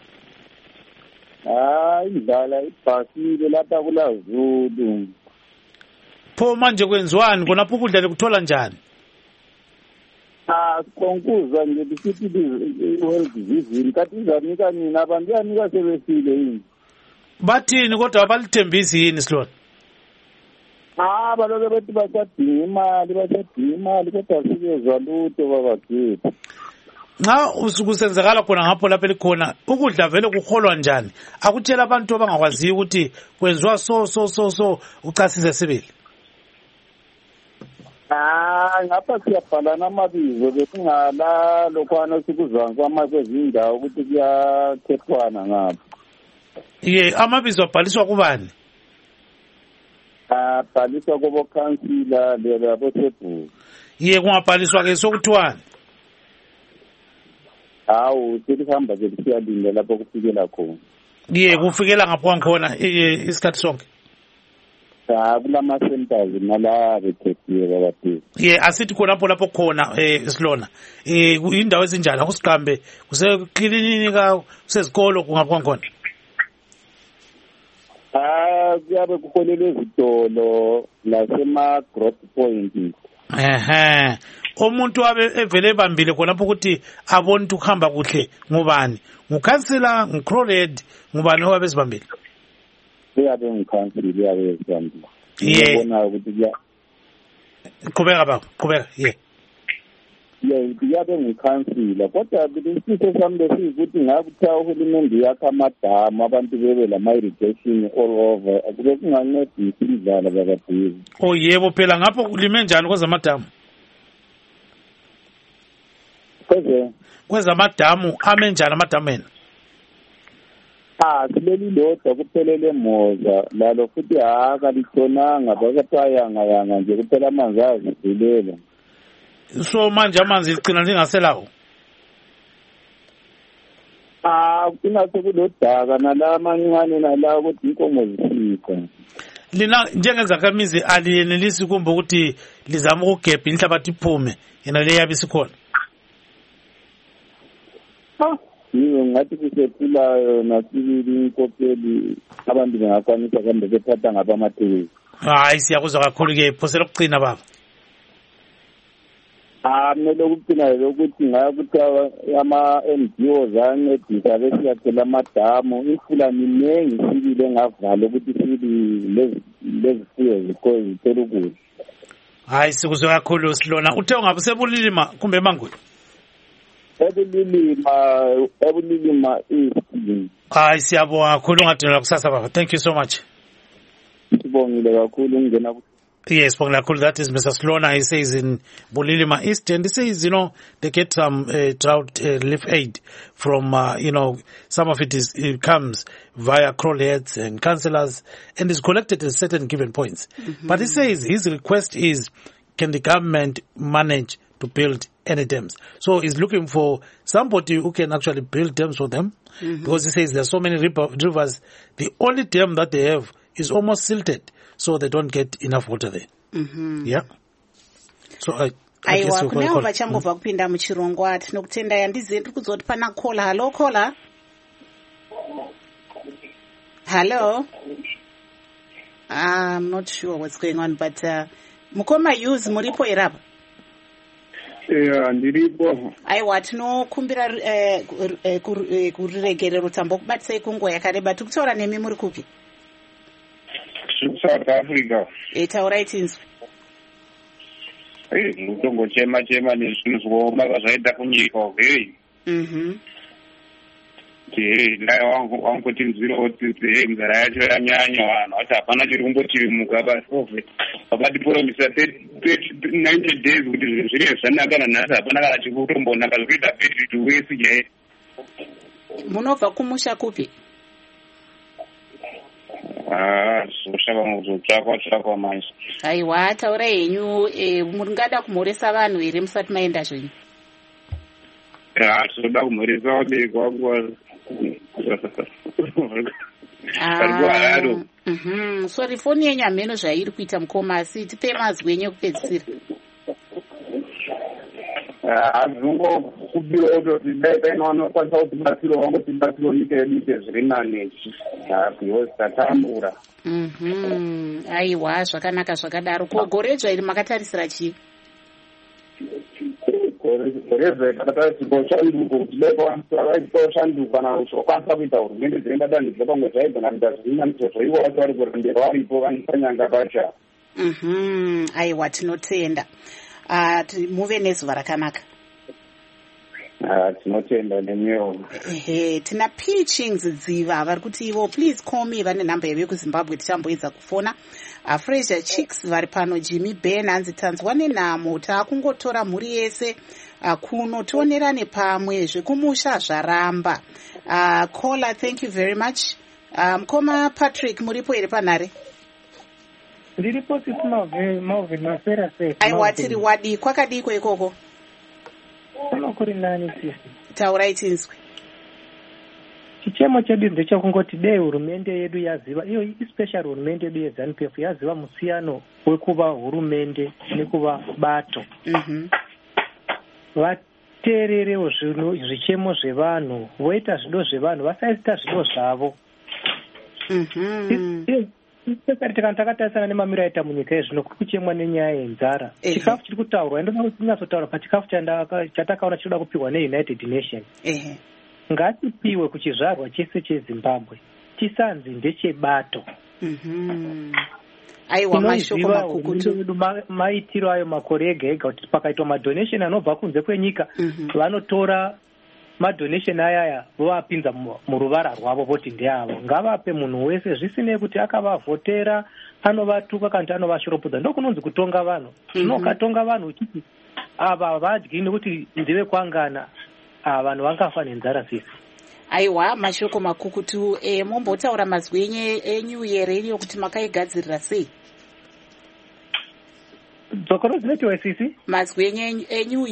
Indlala ibhasile lapha kulaZulu. Pho manje kwenziwani khonapho ukudla lekuthola njani? Sikhonkuza nje bisithi i-world disease kathi izanika nina abantu yanika sebesile yini. Bathini kodwa abalithembisi yini Silona? Baloke bethi basadinga imali kodwa sikezwa lutho babagiphi. Nxa usukusenzakala khona ngapho lapha elikhona ukudla vele kuholwa njani? Akutshela abantu abangakwaziyo ukuthi kwenziwa so uchasise sibili. Ngapha siyabhalana amabizo bekungala lokhwana sikuzwana kwamakwezindawo ukuthi kuyakhethwana ngapha. Amabizo abhaliswa kubani? Abhaliswa kubo councilor labo sebhu. Kungabhaliswa ke sokuthiwani? Sihamba ke siyalinda lapho kufikela khona. Kufikela ngapho kwakhona isikhathi sonke. Kulama centers nala requestiwe babathi. Asithi khonapho lapho khona Silona. Indawo ezinjani akusiqambe kuseklinika kusezikolo kungapho kwakhona. Kuyabe kuholele ezitolo lasema-growth point. Umuntu abe evele ebambile khonapho ukuthi abone ukuthi ukuhamba kuhle ngubani? Ngukhansila, ngicroled, ngubani owabe ezibambile? Uyabe ngikhansila, uyabe ezibambile. Ngibona ukuthi qhubeka baba, qhubeka. Kuyabe ngikhansila kodwa isifiso sami besiyikuthi ngakuthiwa uhulumende yakha amadamu abantu bebe lama-irrigation all over kube kungancedisi indlala bababhizi. Yebo phela ngapho kulime njani kwezamadamu? Kwezamadamu ame njani amadamu ena? Sileli lodwa kuphelele moza lalo futhi kalithonanga bakatayanga nje kuphela amanzi azizilela. So manje amanzi ligcina lingaselawo? Kunase kulodaka nala amancane nala ukuthi inkomo zifika. lina njengezakhamizi aliyenelisi kumbe ukuthi lizama ukugebha inhlabathi iphume yena le yabe isikhona? yiyo ngathi kusephulayo nasibili inkokeli abantu bengakwanisa kambe bethatha ngapha amathekisi. Hayi siyakuzwa kakhulu-ke phose lokugcina baba. Kumele ukugcina lokuthi ngayokuthi ama-NGOs ayancedisa besiyakhela amadamu, imfula miningi sibili engavala ukuthi sibili lezifuyo zithole ukudla. Hayi sikuzwe kakhulu Silona. Uthe ungabe sebulilima kumbe emangweni? Ebulilima East. Hayi siyabonga kakhulu ungadinela kusasa baba. Thank you so much. Sibongile kakhulu ungena. Yes, that is Mr. Silona. He says in Bulilima East, and he says, they get some drought relief aid from, some of it comes via crawlheads and councillors, and is collected at certain given points. Mm-hmm. But he says his request is, can the government manage to build any dams? So he's looking for somebody who can actually build dams for them, because he says there are so many rivers. The only dam that they have is almost silted, so they don't get enough water there. Yeah. So aiwa kunewo vachangobva kupinda muchirongwa tinokutenda yandizive ndiri kuzoti pana kola. Hello kola. Hello. I'm not sure what's going on, but mukoma use muripo erapa? Ndiripo. Aiwa tinokumbira kuriregerero tambokubatisai kunguva yakareba. Tikutaura nemi muri kupi? South Africa. Taurai tinzwi. Kutongochema nezvinozoma zvaita kunyika okay. Wangoti nzviro kuti nzara yacho yanyanya vanhu vati hapana chiri kumbotirimuka basi vakatipromisa 90 days kuti zvinhu zviri zvanaka nanhasi hapana kana chiri kutombonaka zvikuita petiti wesi jairi. Munobva kumusha kupi? Zvotsvakwa manje. Aiwa taurai henyu mungada kumhoresa vanhu here musati maenda zvenyu? Tinoda kumhoresa vabereki vangu. So rifoni yenyu hameno zvairi kuita mukoma, asi tipe mazwi enyu ekupedzisira. Azvongo kubira kuti painokwanisa kuti batsiro vangoti batsiro nyika yedu ite zviri nane because tatambura. Aiwa zvakanaka zvakadaro. Ko gore dzvairi makatarisira chii? Gore takatarisirwa shanduko kuti shanduka nazvokwanisa kuita hurumende dzinoenda danhidzira pamwe zvaigona kuita zviri nane zvoivo vacho vari kurembera varipo vanipanyanga pacha. Aiwa tinotenda. Muve nezuva rakanaka. Tinotenda nemiwo. Tina Pitchings Dziva vari kuti ivo please call me vane nhamba yavo yekuZimbabwe tichamboedza kufona. Fraser Chicks vari pano, Jimmy Ben hanzi tanzwa nenhamo taakungotora mhuri yese kuno tionerane pamwe zvekumusha zvaramba. Caller, thank you very much. Mukoma Patrick muripo here panhare? Ndiripo sisi Malvin Mafera safe. Aiwa tiri wadi kwakadiko ikoko? Kuri nani sisi. Taurai tinzwi. Chichemo chedu ndechekungoti dei hurumende yedu yaziva, iyo especially hurumende yedu yeZANU-PF yaziva musiyano wekuva hurumende nekuva bato. Vateererewo zvichemo zvevanhu, voita zvido zvevanhu, vasaita zvido zvavo. Takatarisana nemamiro aita munyika yezvino kuri kuchemwa nenyaya yenzara. Chikafu chiri kutaurwa, ndoda kunyatsotaura pachikafu chatakaona chinoda kupiwa neUnited Nations. Ngatipiwe kuchizvarwa chese cheZimbabwe, tisanzi ndechebato. Aiwa mashoko makukutu maitiro ayo makore ega ega kuti pakaitwa madonation anobva kunze kwenyika vanotora madonation ayaya vovapinza muruvara rwavo voti ndeavo. Ngavape munhu wese zvisinei kuti akavavhotera, anovatuka kana kuti anovashoropodza. Ndokunonzi kutonga vanhu. Zvino ukatonga vanhu uchiti ava vadyi nekuti ndive kwangana, vanhu vangafa nenzara sisi. Aiwa mashoko makukutu. Mombotaura mazwi enyu yeredio kuti makaigadzirira sei? Dzokoro dzinotiwe sisi? Mazwi enyu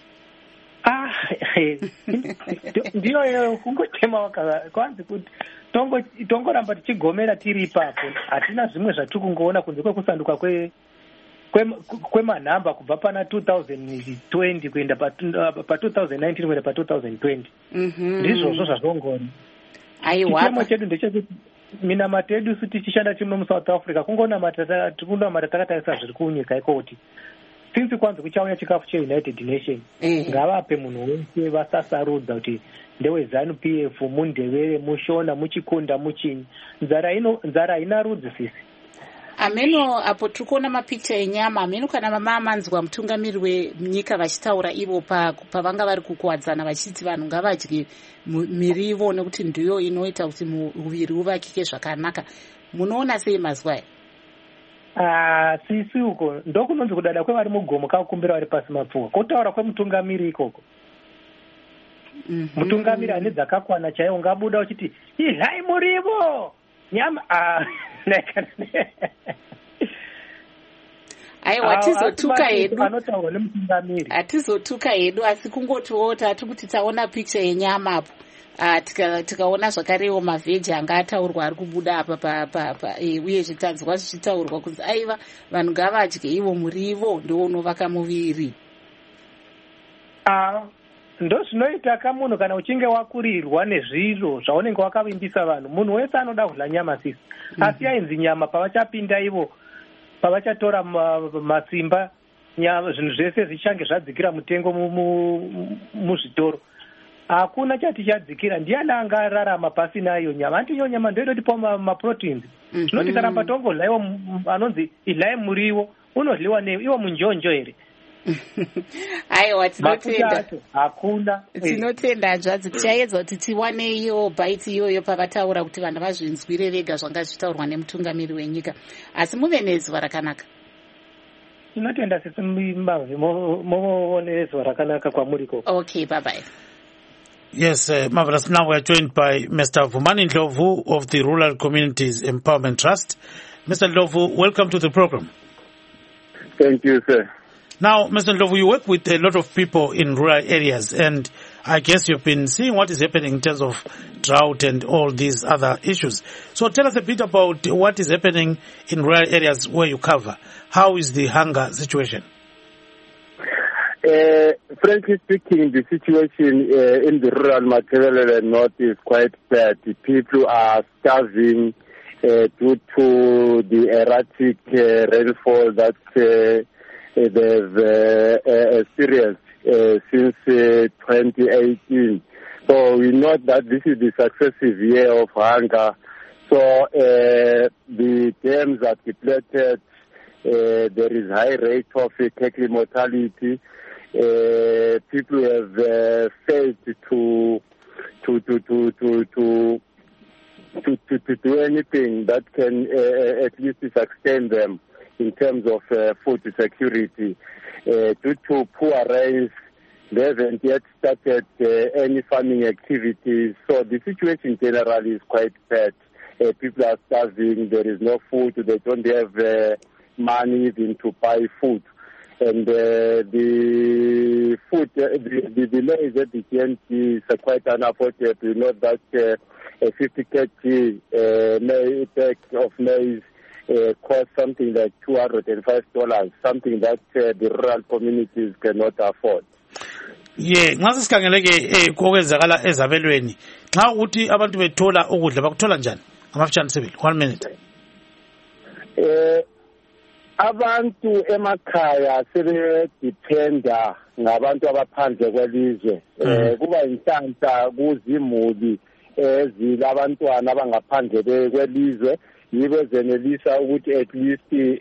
ndiyo kungotema kwanzi kuti tongoramba tichigomera tiri ipapo. Hatina zvimwe zvatiri kungoona kunze kwekusanduka kwemanhamba kubva pana 2020 kuenda pa2019 kuenda pa2020. Ndizvozvo zvazvongori. Chichemo chedu ndechekuti minamato edu su tichishanda chimwe muSouth Africa kungonamata takatarisa zviri kunyika ikoti since kwanzi kuchauya chikafu cheUnited Nations ngavape munhu wese vasasarudza kuti ndeweZANU PF, mundevere, mushona, muchikunda, muchinyi. Nzara ina rudzi sisi. Ameno apo tukuona mapicha enyama, ameno kana mama amanzwa mutungamiri wenyika vachitaura ivo pavanga vari kukuwadzana vachiti vanhu ngavadye mirivo nekuti ndiyo inoita kuti muviri uvakike zvakanaka. Munoona sei mazwa aya? Sisi uko ndokunonzi kudada kwevari mugomo kakukumbira vari pasi mapfuwa. Kutaura kwemutungamiri ikoko. Mutungamiri ane dzakakwana chaiwo ngabuda uchiti idlai murivo nyama aiwa hatizotuka hedu asi kungotiwo tati kuti taona picha yenyama apo tikaona zvakarewo mavheji anga ataurwa ari kubuda apa uye zvitanzwa zvichitaurwa kunzi aiva vanhu ngavadye ivo murivo ndiwo unovaka muviri. Ndo zvinoita kamunhu kana uchinge wakurirwa nezviro zvaunenge wakavimbisa vanhu. Munhu wese anoda kudya nyama sisi. Asi ainzi nyama pavachapinda ivo pavachatora masimba zvinhu zvese zvichange zvadzikira mutengo muzvitoro. Hakuna chatichadzikira. Ndiani angararama pasina iyo nyama? Anti iyo nyama ndio inotipa maproteins. Zvinoti kana patongodla iwo anonzi idlai muriwo unodliwa iwo munjonjo here. Aiwa tinotenda. Hakuna. Tinotenda zvazi tichaedza kuti tiwane iyo bite iyoyo pavataura kuti vanhu vazvinzwire vega zvanga zvitaurwa nemutungamiri wenyika. Asi muve nezuva rakanaka. Tinotenda sisi mbavhi muone zuva rakanaka kwamuri koko. Okay, bye bye. Yes, marvelous. Now we are joined by Mr. Vumani Ndlovu of the Rural Communities Empowerment Trust. Mr. Ndlovu, welcome to the program. Thank you, sir. Now, Mr. Ndlovu, you work with a lot of people in rural areas, and I guess you've been seeing what is happening in terms of drought and all these other issues. So tell us a bit about what is happening in rural areas where you cover. How is the hunger situation? Frankly speaking, the situation in the rural Matabele North is quite bad. People are starving due to the erratic rainfall that they've experienced since 2018. So we know that this is the successive year of hunger. So the dams are depleted. There is high rate of cattle mortality. People have failed to do anything that can at least sustain them in terms of food security. Due to poor rains, they haven't yet started any farming activities. So the situation generally is quite bad. People are starving. There is no food. They don't have money even to buy food. And the food, the maize at the GNT is quite unaffordable. You know that a 50 kg bag of maize costs something like $205, something that the rural communities cannot afford. Yeah, nxa sikhangeleke okwenzakala ezabelweni nxa ukuthi abantu bethola ukudla bakuthola njani ngamafitshane sibili 1 minute. Abantu emakhaya sebedependa ngabantu abaphandle kwelizwe. Kuba inhlanhla kuzimuli ezilabantwana abangaphandle kwelizwe yibo ezenelisa ukuthi at least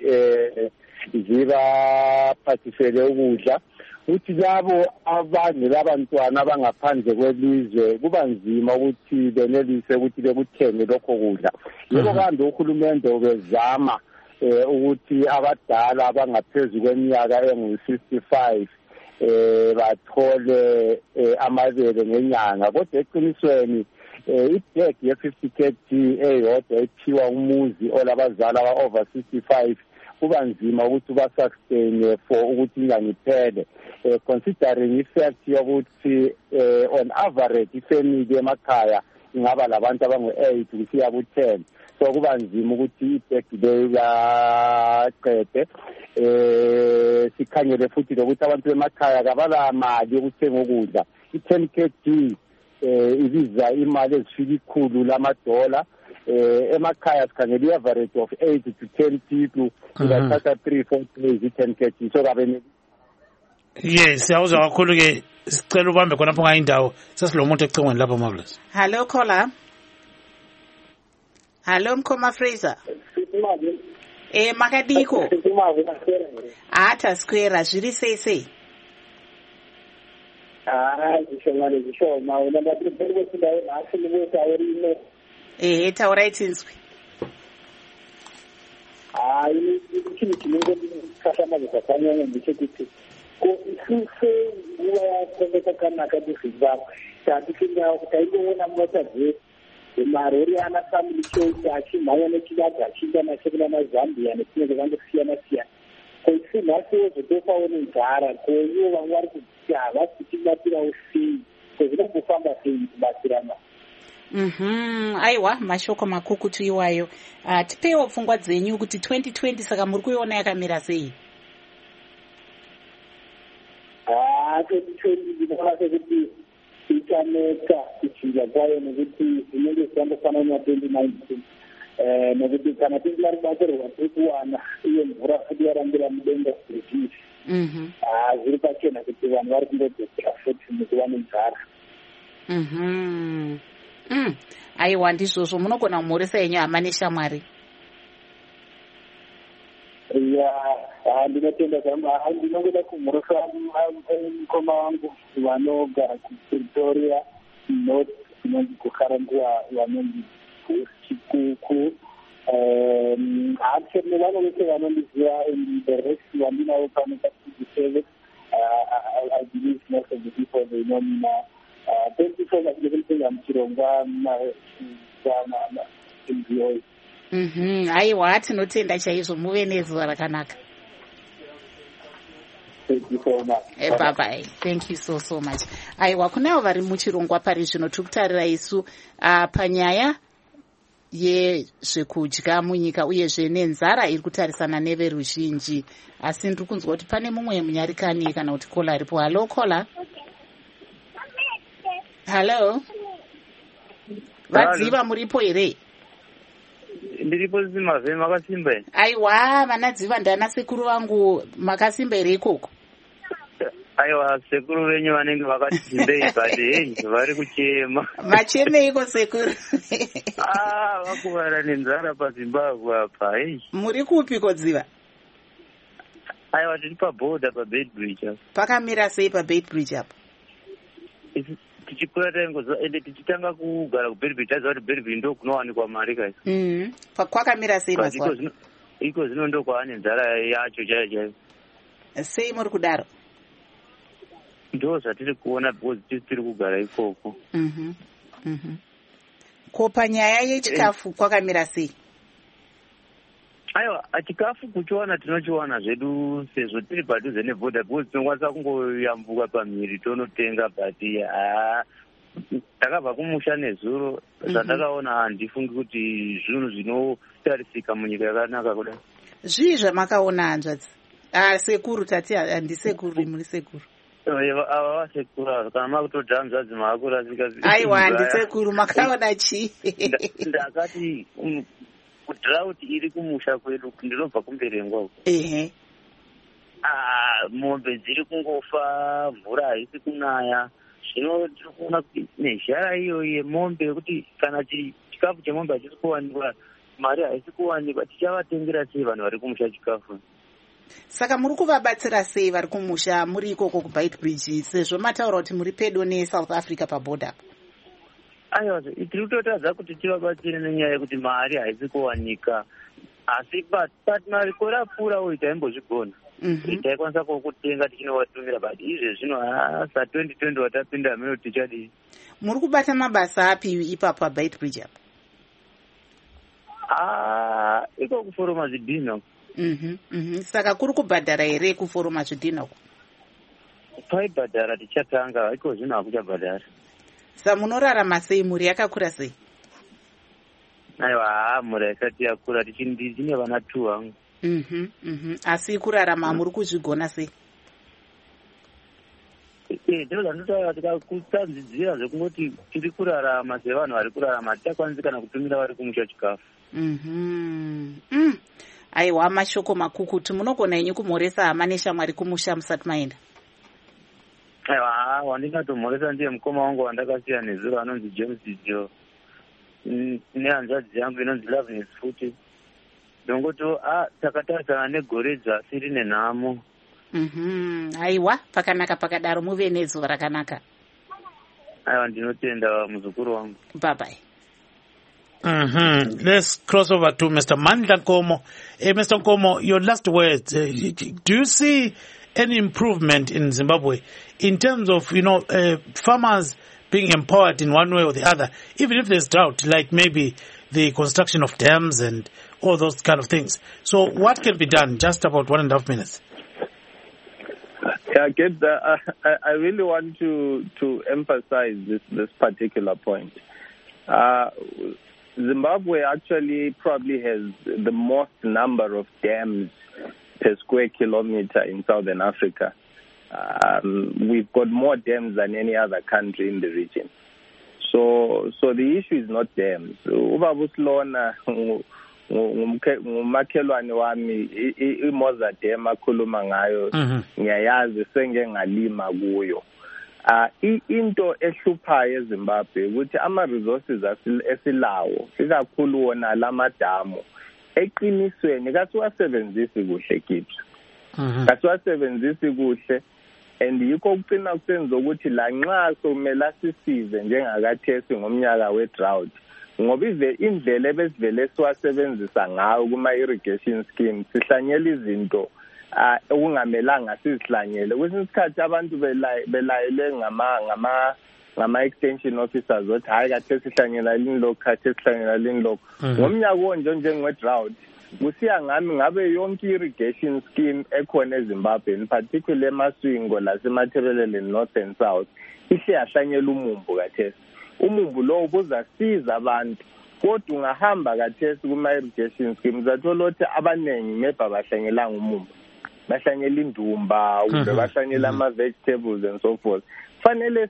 zibaphathisele ukudla. Uthi labo abangelabantwana abangaphandle kwelizwe kuba nzima ukuthi benelise ukuthi bekuthenge lokho kudla. Yebo kambe uhulumende ubezama ukuthi abadala abangaphezulu kweminyaka engu-65 bathole amabele ngenyanga. Kodwa eqinisweni ibheg ye-50 kg eyodwa ethiwa umuzi olabazali aba-over 65 kuba nzima ukuthi basustain for ukuthi inyanga iphele, considering ifact yokuthi on average ifamily emakhaya singaba labantu abangu-8 kusiya ku-10 so kuba nzima ukuthi i-birthday yaqede sikhangele futhi lokuthi abantu bemakhaya kabala mali yokuthenga ukudla i-10 kg ibiza imali ezifika $100 lamadola emakhaya sikhangele i-average of 8 to 10 people ingathatha 3-4 days i-10 kg so kabe yes siyawuzwa kakhulu ke sicela ubambe khonapho ngayindawo sesilo muntu ecingweni lapho Marvelous. Hello caller. Hello Mkhoma Fraser. Makadiko. Ata square zviri sei. Taurai tinzwi. Chinhu chinongokashamaza zvakanyanya ndechekuti ko isuse nguva yakonge kwakanaka muzimbabwe tatichinyawo kuti taingoona mota marori ana family choice achimhanya nechivaga achiinda nachekuna mazambia nekunenge vangosiyana siyana ko isi nhasiwo zvotofawo nenzara ko ivo vamwe vari kuti havasi kuchibatirawo sei ko zvinombofamba sei kubatsirana. Aiwa mashoko makukutu iwayo. Tipewo pfungwa dzenyu kuti 2020 saka muri kuiona yakamira sei? 2020 ndinoona sekuti ichanetsa kuchinja kwayo nekuti zvinenge zvisandofanana na2019 nekuti kana tisina rubato rwatiri kuwana iye mvura futi yarambira mudenga zvirizhinji zviri pachena kuti vanhu vari kundodzokera futi nekuva nenzara. Aiwa ndizvozvo munogona kumhoresa yenyu hama neshamwari. Ndinotenda ndinongoda kumhoresa mukoma wangu vanogara kupretoria north inonzi kukaranguva vanonzi chikuku actually nevano vese vanondiziva in the rest vandinavo pano pa27 I believe most of the people they know me now. Thank you so much for muchirongwa enjoy. Aiwa tinotenda chaizvo muve nezuva rakanaka. Thank you so much. Bye bye. Thank you so much. Aiwa kunavo vari muchirongwa pari zvino tikutarira isu panyaya yezvekudya munyika uyezve nenzara iri kutarisana neveruzhinji. Asi ndiri kunzwa kuti pane mumwe munyarikani kana kuti kola aripo. Hello kola. Hello. Vadziva muripo here? Ndiripo Zimave makasimba. Aiwa vanadziva ndana sekuru vangu makasimba here ikoko? Aiwa sekuru venyu vanenge vakatizimbei but hey vari kuchema. Machemeiko sekuru? Vakuvara nenzara paZimbabwe apa hey. Muri kupi kodziva? Aiwa tiri paborder paBedbridge apa. Pakamira sei paBedbridge apa? Tichikura taingozva ende tichitanga kugara kuBedbridge taziva kuti Bedbridge ndo kunowanikwa mari kai. Kwakamira sei mazuva? Iko zvino ndo kwaane nzara yacho chaiyo. Sei muri kudaro? Ndo zvatiri kuona because tiri kugara ikoko. Ko panyaya yechikafu kwakamira sei? Aiwa chikafu kuchiwana tinochiwana zvedu sezvo tiri padhuze nebhodha because tinokwanisa kungoyambuka pamhiri tonotenga but takabva kumusha nezuro zvandakaona handifungi kuti zvinhu zvinotarisika munyika yakanaka kudai. Zvii zvamakaona hanzvadzi? Sekuru tati handisekuru muri sekuru. Ava vasekuru kana makutodha hanzvadzi maakurasika. Aiwa handisekuru makaona chii? Ndakati drought iri kumusha kwedu ndinobva kumberengwa uko. Mombe dziri kungofa, mvura haisi kunaya. Zvino tiri kuona kuti nezhara iyo yemombe yekuti kana chikafu chemombe hachisi kuwanikwa mari haisi kuwanikwa tichavatengera sei vanhu vari kumusha chikafu? Saka muri kuvabatsira sei vari kumusha muri ikoko kuBedbridge sezvo mataura kuti muri pedo neSouth Africa paborder? Aiwa tiri kutotadza kuti tivabatsire nenyaya yekuti mari haisi kuwanika asi but marikore apfuurawo taimbozvigona taikwanisa kutenga tichinovatumira but izve zvino sa2020 watapinda meno tichadii. Muri kubata mabasa api ipapo paBedbridge apa? Iko kuforoma zvidhina. Saka kuri kubhadhara here kuforoma zvidhina uko? Paibhadhara tichatanga iko zvino hakuchabhadhara. Samunorarama sei, mhuri yakakura sei? Aiwa, mhuri haisati yakura, ndine vana 2 hangu. Asi kurarama muri kuzvigona sei? Ndiro zvandotaura tikakutanzidzira zvekungoti tiri kurarama sevanhu vari kurarama, tichakwanisi kana kutumira vari kumusha chikafu. Aiwa, mashoko makukutu. Munogona henyu kumhoresa hama neshamwari kumusha musati maenda? Aiwa, wandingatomhoresa ndiye mukoma wangu wandakasiya nezuro anonzi James Jo, nehanzvadzi yangu inonzi Loveness futi. Ndongoti takatarisana negore dzasi rine nhamo. Aiwa, pakanaka pakadaro, muve nezuva rakanaka. Aiwa, ndinotenda muzukuru wangu. Bye bye. Let's cross over to Mr. Mandla Nkomo. Mr. Nkomo, your last words. Do you see any improvement in Zimbabwe in terms of, farmers being empowered in one way or the other, even if there's drought, like maybe the construction of dams and all those kind of things? So what can be done? Just about 1.5 minutes. Yeah, I really want to emphasize this particular point. Zimbabwe actually probably has the most number of dams per square kilometer in Southern Africa. We've got more dams than any other country in the region. So the issue is not dams. Ubabuslona ngumakhelwane wami iMoza Dam akhuluma ngayo, ngiyayazi senge ngalima kuyo. Into ehluphayo eZimbabwe ukuthi ama-resources esilawo ikakhulu wona lamadamu eqinisweni kasiwasebenzisi kuhle kithi. Kasiwasebenzisi kuhle, and yikho kucina kusenza ukuthi la nxa somela sisize njengakathesi ngomnyaka we-drought, ngoba indlela ebesivele siwasebenzisa ngayo kuma-irrigation schemes sihlanyela izinto okungamelanga sizihlanyele. Kwesinye isikhathi abantu belayele ngama-extension officers othi hayi kathe sihlanyela lini lokhu, kathe sihlanyela lini lokhu. Ngomnyaka onje njengwe-drought kusiya ngami ngabe yonke i-irrigation scheme ekhona eZimbabwe, in particular eMaswingo lasemathebelele north and south, ihle yahlanyela umumbu kathesi. Umumbu lowo buzasiza abantu, kodwa ungahamba kathesi kuma-irrigation schemes uzathola ukuthi abaningi maybe abahlanyelanga umumbu, bahlanyela indumba, kumbe bahlanyela ama-vegetables and so forth. Fanele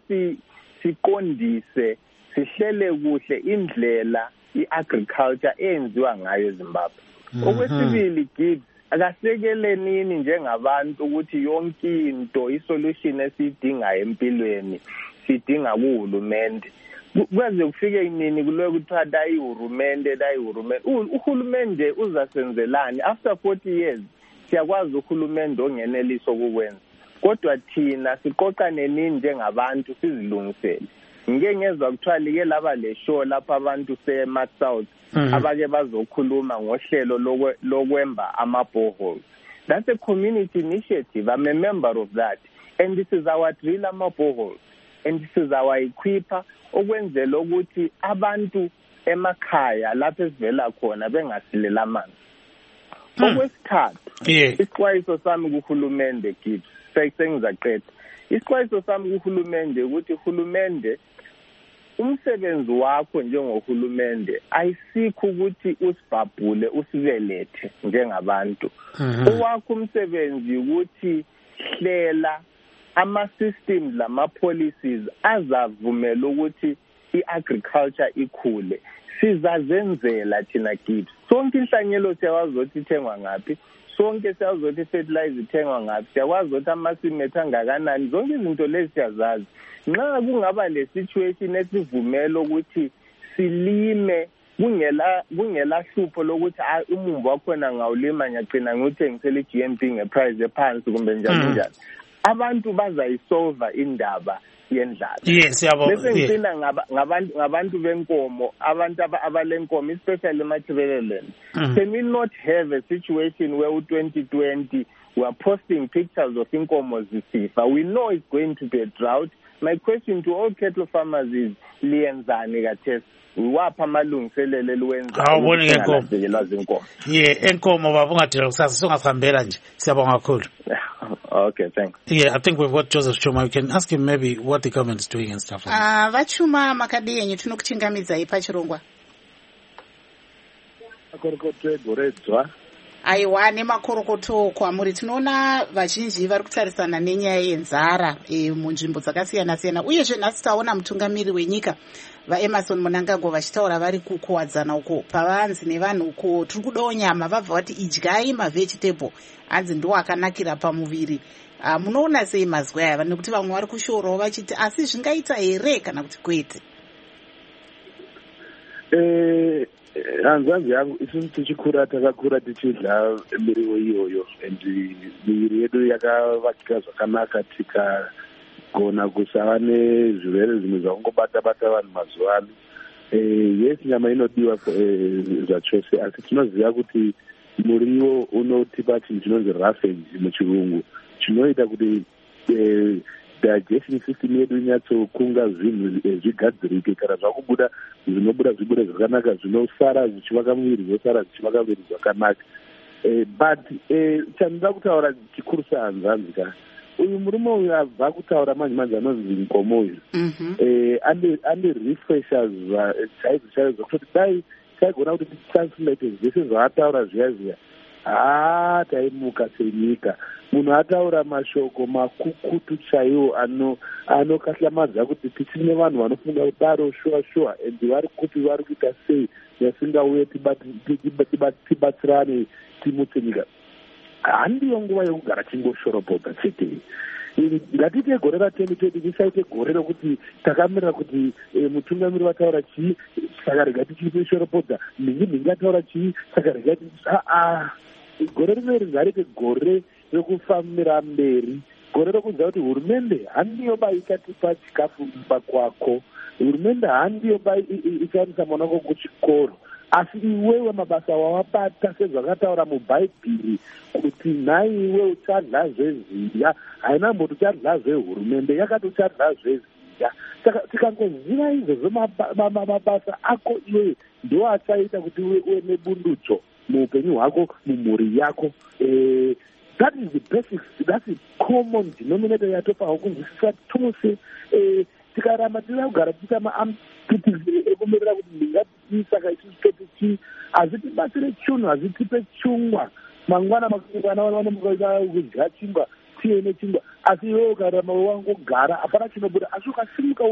siqondise, sihlele kuhle indlela i-agriculture eyenziwa ngayo eZimbabwe. Okwesibili, Gibbs, akasekelenini njengabantu ukuthi yonke into isolution esiyidingayo empilweni sidinga kuhulumende. Kwaze kufike nini kuloyo kuthiwa dayihulumende. Uhulumende uzasenzelani? After 40 years siyakwazi uhulumende ongeneliso ukukwenza, kodwa thina siqoqane nini njengabantu sizilungisele. Ngike ngezwa kuthiwa like laba le show lapha abantu se-North South abake bazokhuluma ngohlelo lokwemba ama-boreholes. That's a community initiative. I'm a member of that, and this is our drill ama-boreholes, and this is our equiper okwenzela ukuthi abantu emakhaya lapho esivela khona bengasilela amanzi. Okwesithathu, isixwayiso sami kuhulumende kithi sengizaqeda. Isixwayiso sami kuhulumende ukuthi uhulumende umsebenzi wakho njengohulumende ayisikho ukuthi usibhabhule usibelethe njengabantu. Owakho umsebenzi ukuthi hlela ama-systems lama-policies azavumela ukuthi i-agriculture ikhule. Sizazenzela thina kithi. Sonke inhlanyelo siyakwazi ukuthi ithengwa ngaphi, sonke siyakwazi ukuthi fertilizer ithengwa ngaphi, siyakwazi ukuthi amasimethe angakanani, zonke izinto lezi siyazazi. Nxa kungaba le situation esivumela ukuthi silime kungela hlupho lokuthi umumbu wakhona ngawulima ngiyagcina ngiwuthengisela i-GMP ngeprice ephansi kumbe njalo njalo, abantu bazayisolva indaba yendlala. Yes, yabo. Bese ngicina ngabantu benkomo, abantu abalenkomo especially emathebeleleni. Can we not have a situation where 2020 we are posting pictures of inkomo zisifa? We know it's going to be a drought. My question to all cattle farmers is liyenzani kathesi? Wapha amalungiselelo lwenza enkomo baba ungadela kusasa songasihambela nje. Siyabonga kakhulu. Okay, thanks. Yeah, I think we've got Joseph Chuma. We can ask him maybe what the government is doing and stuff like that. Vachuma makadi yenyu tinokuchingamidzai pachirongwa. Aiwa, nemakorokoto kwamuri tinoona vazhinji vari kutarisana nenyaya yenzara munzvimbo dzakasiyana-siyana, uyezve nhasi taona mutungamiri wenyika vaEmerson Mnangagwa vachitaura vari kukuwadzana uko pavanzi nevanhu uko tiri kudawo nyama, vabva vati idyai mavegetable, hanzi ndo akanakira pamuviri. Munoona sei mazwi aya nekuti vamwe vari kushorawo vachiti asi zvingaita here kana kuti kwete? hanzvanzi yangu isusu tichikura takakura tichidya miriwo iyoyo and miviri yedu yakavakika zvakanaka tikagona kusava nezvirwere zvimwe zvakungobata-bata vanhu mazuva ano. Yes, nyama inodiwa zvachose, asi tinoziva kuti muriwo unotipa chinhu chinonzi roughage muchirungu, chinoita kuti digestion system yedu inyatsokunga zvinhu zvigadzirike, kana zvakubuda zvinobuda zvibude zvakanaka, zvinosara zvichivaka muviri zvosara zvichivaka muviri zvakanaka. But chandinoda kutaura chikuru sehanzvanzi ka uyu murume uyu abva kutaura manje anonzi Nkomo uyu ane refreshers chaizvo chaizvo zvokutoti dai taigona kuti titranslate zvese zvaataura zviya taimuka senyika. Munhu ataura mashoko makukutu chaiwo anokahlamadzira kuti tichine vanhu vanofunga kudaro shuwa and vari kuti vari kuita sei yasingauye tibatsirane timutse nyika. Handiyo nguva yekugara tingoshorobodza chete. Ngatiite gore ra2020 tisaite gore rokuti takamirira kuti mutungamiri vataura chii saka rega tichishorobodza, mhingi ataura chii saka rega gore rineri ngariite gore rekufambira mberi, gore rekuziva kuti hurumende handiyoba ichatipa chikafu mumba kwako, hurumende handiyoba ichaendesa mwana wako kuchikoro, asi iwewe mabasa wawabata sezvakataura mubhaibheri kuti nhai iwe uchadya zveziya, haina mboti uchadya zvehurumende, yakati uchadya zveziya. Saka tikangoziva izvozvo mabasa ako iwewe ndo achaita kuti uwe nebundudzo muupenyu hwako, mumhuri yako. That is the basics, that's the common denominator yatofanira kunzwisisa tose. Tikaramba tiri kugara tiita maambitions ekumirira kuti ndingatii saka isusu toti hazvitibatsire chunhu, hazvitipe chingwa. Mangwana makungwana vanomuka kudya chingwa, tiye nechingwa, asi iwewe ukaramba wangogara hapana chinobuda, asi ukasimuka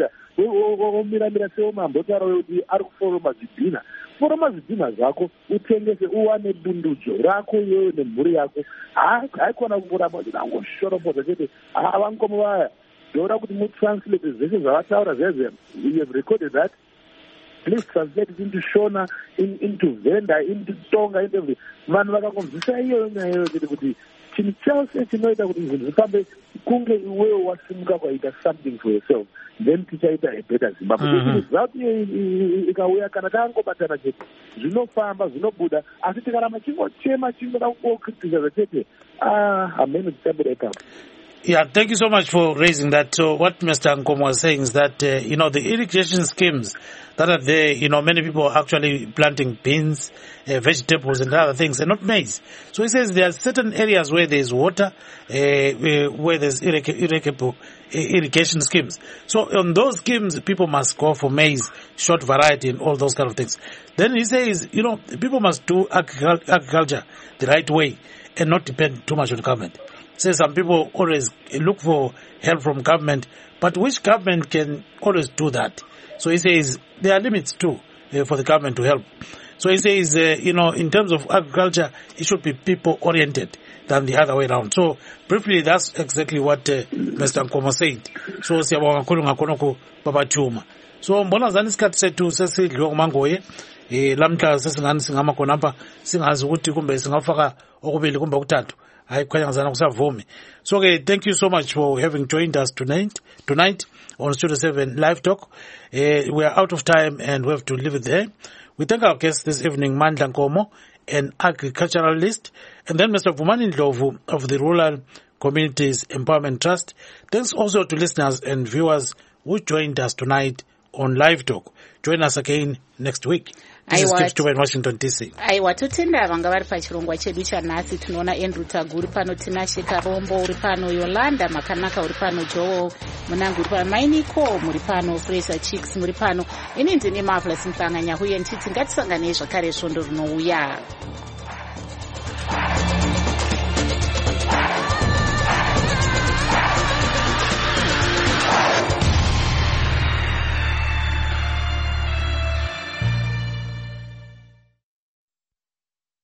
womiramira seomambo taura kuti ari kuforoma zvidhina. Foroma zvidhina zvako utengese uwane bundudzo rako iwewe nemhuri yako. Haikona kungoramba kuti nangoshorobodza chete vankomo vaya ndoda kuti mutranslate zvese zvavataura zvezve. You have recorded that. Please translate it into Shona, into Venda, into Tonga, into everything. Vanhu vakakonzvisa iyoyo nyaya iyoyo chete kuti chinhu chose chinoita kuti zvinhu zvifambe kunge iwewe wasimuka kwaita something for yourself, then tichaita a better Zimbabwe. Tichiziva kuti ikauya kana tangobatana chete zvinofamba zvinobuda, asi tikaramba chingochema chingoda kungokriticiza chete hamene tichabuda ipapo. Yeah, thank you so much for raising that. So what Mr. Nkomo was saying is that, the irrigation schemes that are there, many people are actually planting beans, vegetables and other things, and not maize. So he says there are certain areas where there's water, where there's irrigation schemes. So on those schemes, people must go for maize, short variety and all those kind of things. Then he says, people must do agriculture the right way and not depend too much on government. Say some people always look for help from government, but which government can always do that? So he says there are limits too for the government to help. So he says, in terms of agriculture, it should be people-oriented than the other way around. So briefly, that's exactly what Mr. Nkomo said. So siyabonga kakhulu ngakhonokho Baba Chuma. So mbona zani isikhathi sethu sesidliwe kumangoye lamhla sesingani singama khona apha singazi ukuthi kumbe singafaka okubili kumbe okuthathu. So thank you so much for having joined us tonight on Studio 7 Live Talk. We are out of time and we have to leave it there. We thank our guests this evening, Mandla Nkomo, an agriculturalist, and then Mr. Vumani Ndlovu of the Rural Communities Empowerment Trust. Thanks also to listeners and viewers who joined us tonight on Live Talk. Join us again next week. in Washington DC. Aiwa, totenda vanga vari pachirongwa chedu chanhasi. Tinoona Andrew Tagu uri pano, Tinashe Karombo uri pano, Yolanda Makanaka uri pano, Joel Munangu uri pano, Mainiko muri pano, Fraser Chicks muri pano. Ini ndini Marvelous Mfanganya huye nchiti ngatisanganei zvakare svondo rinouya.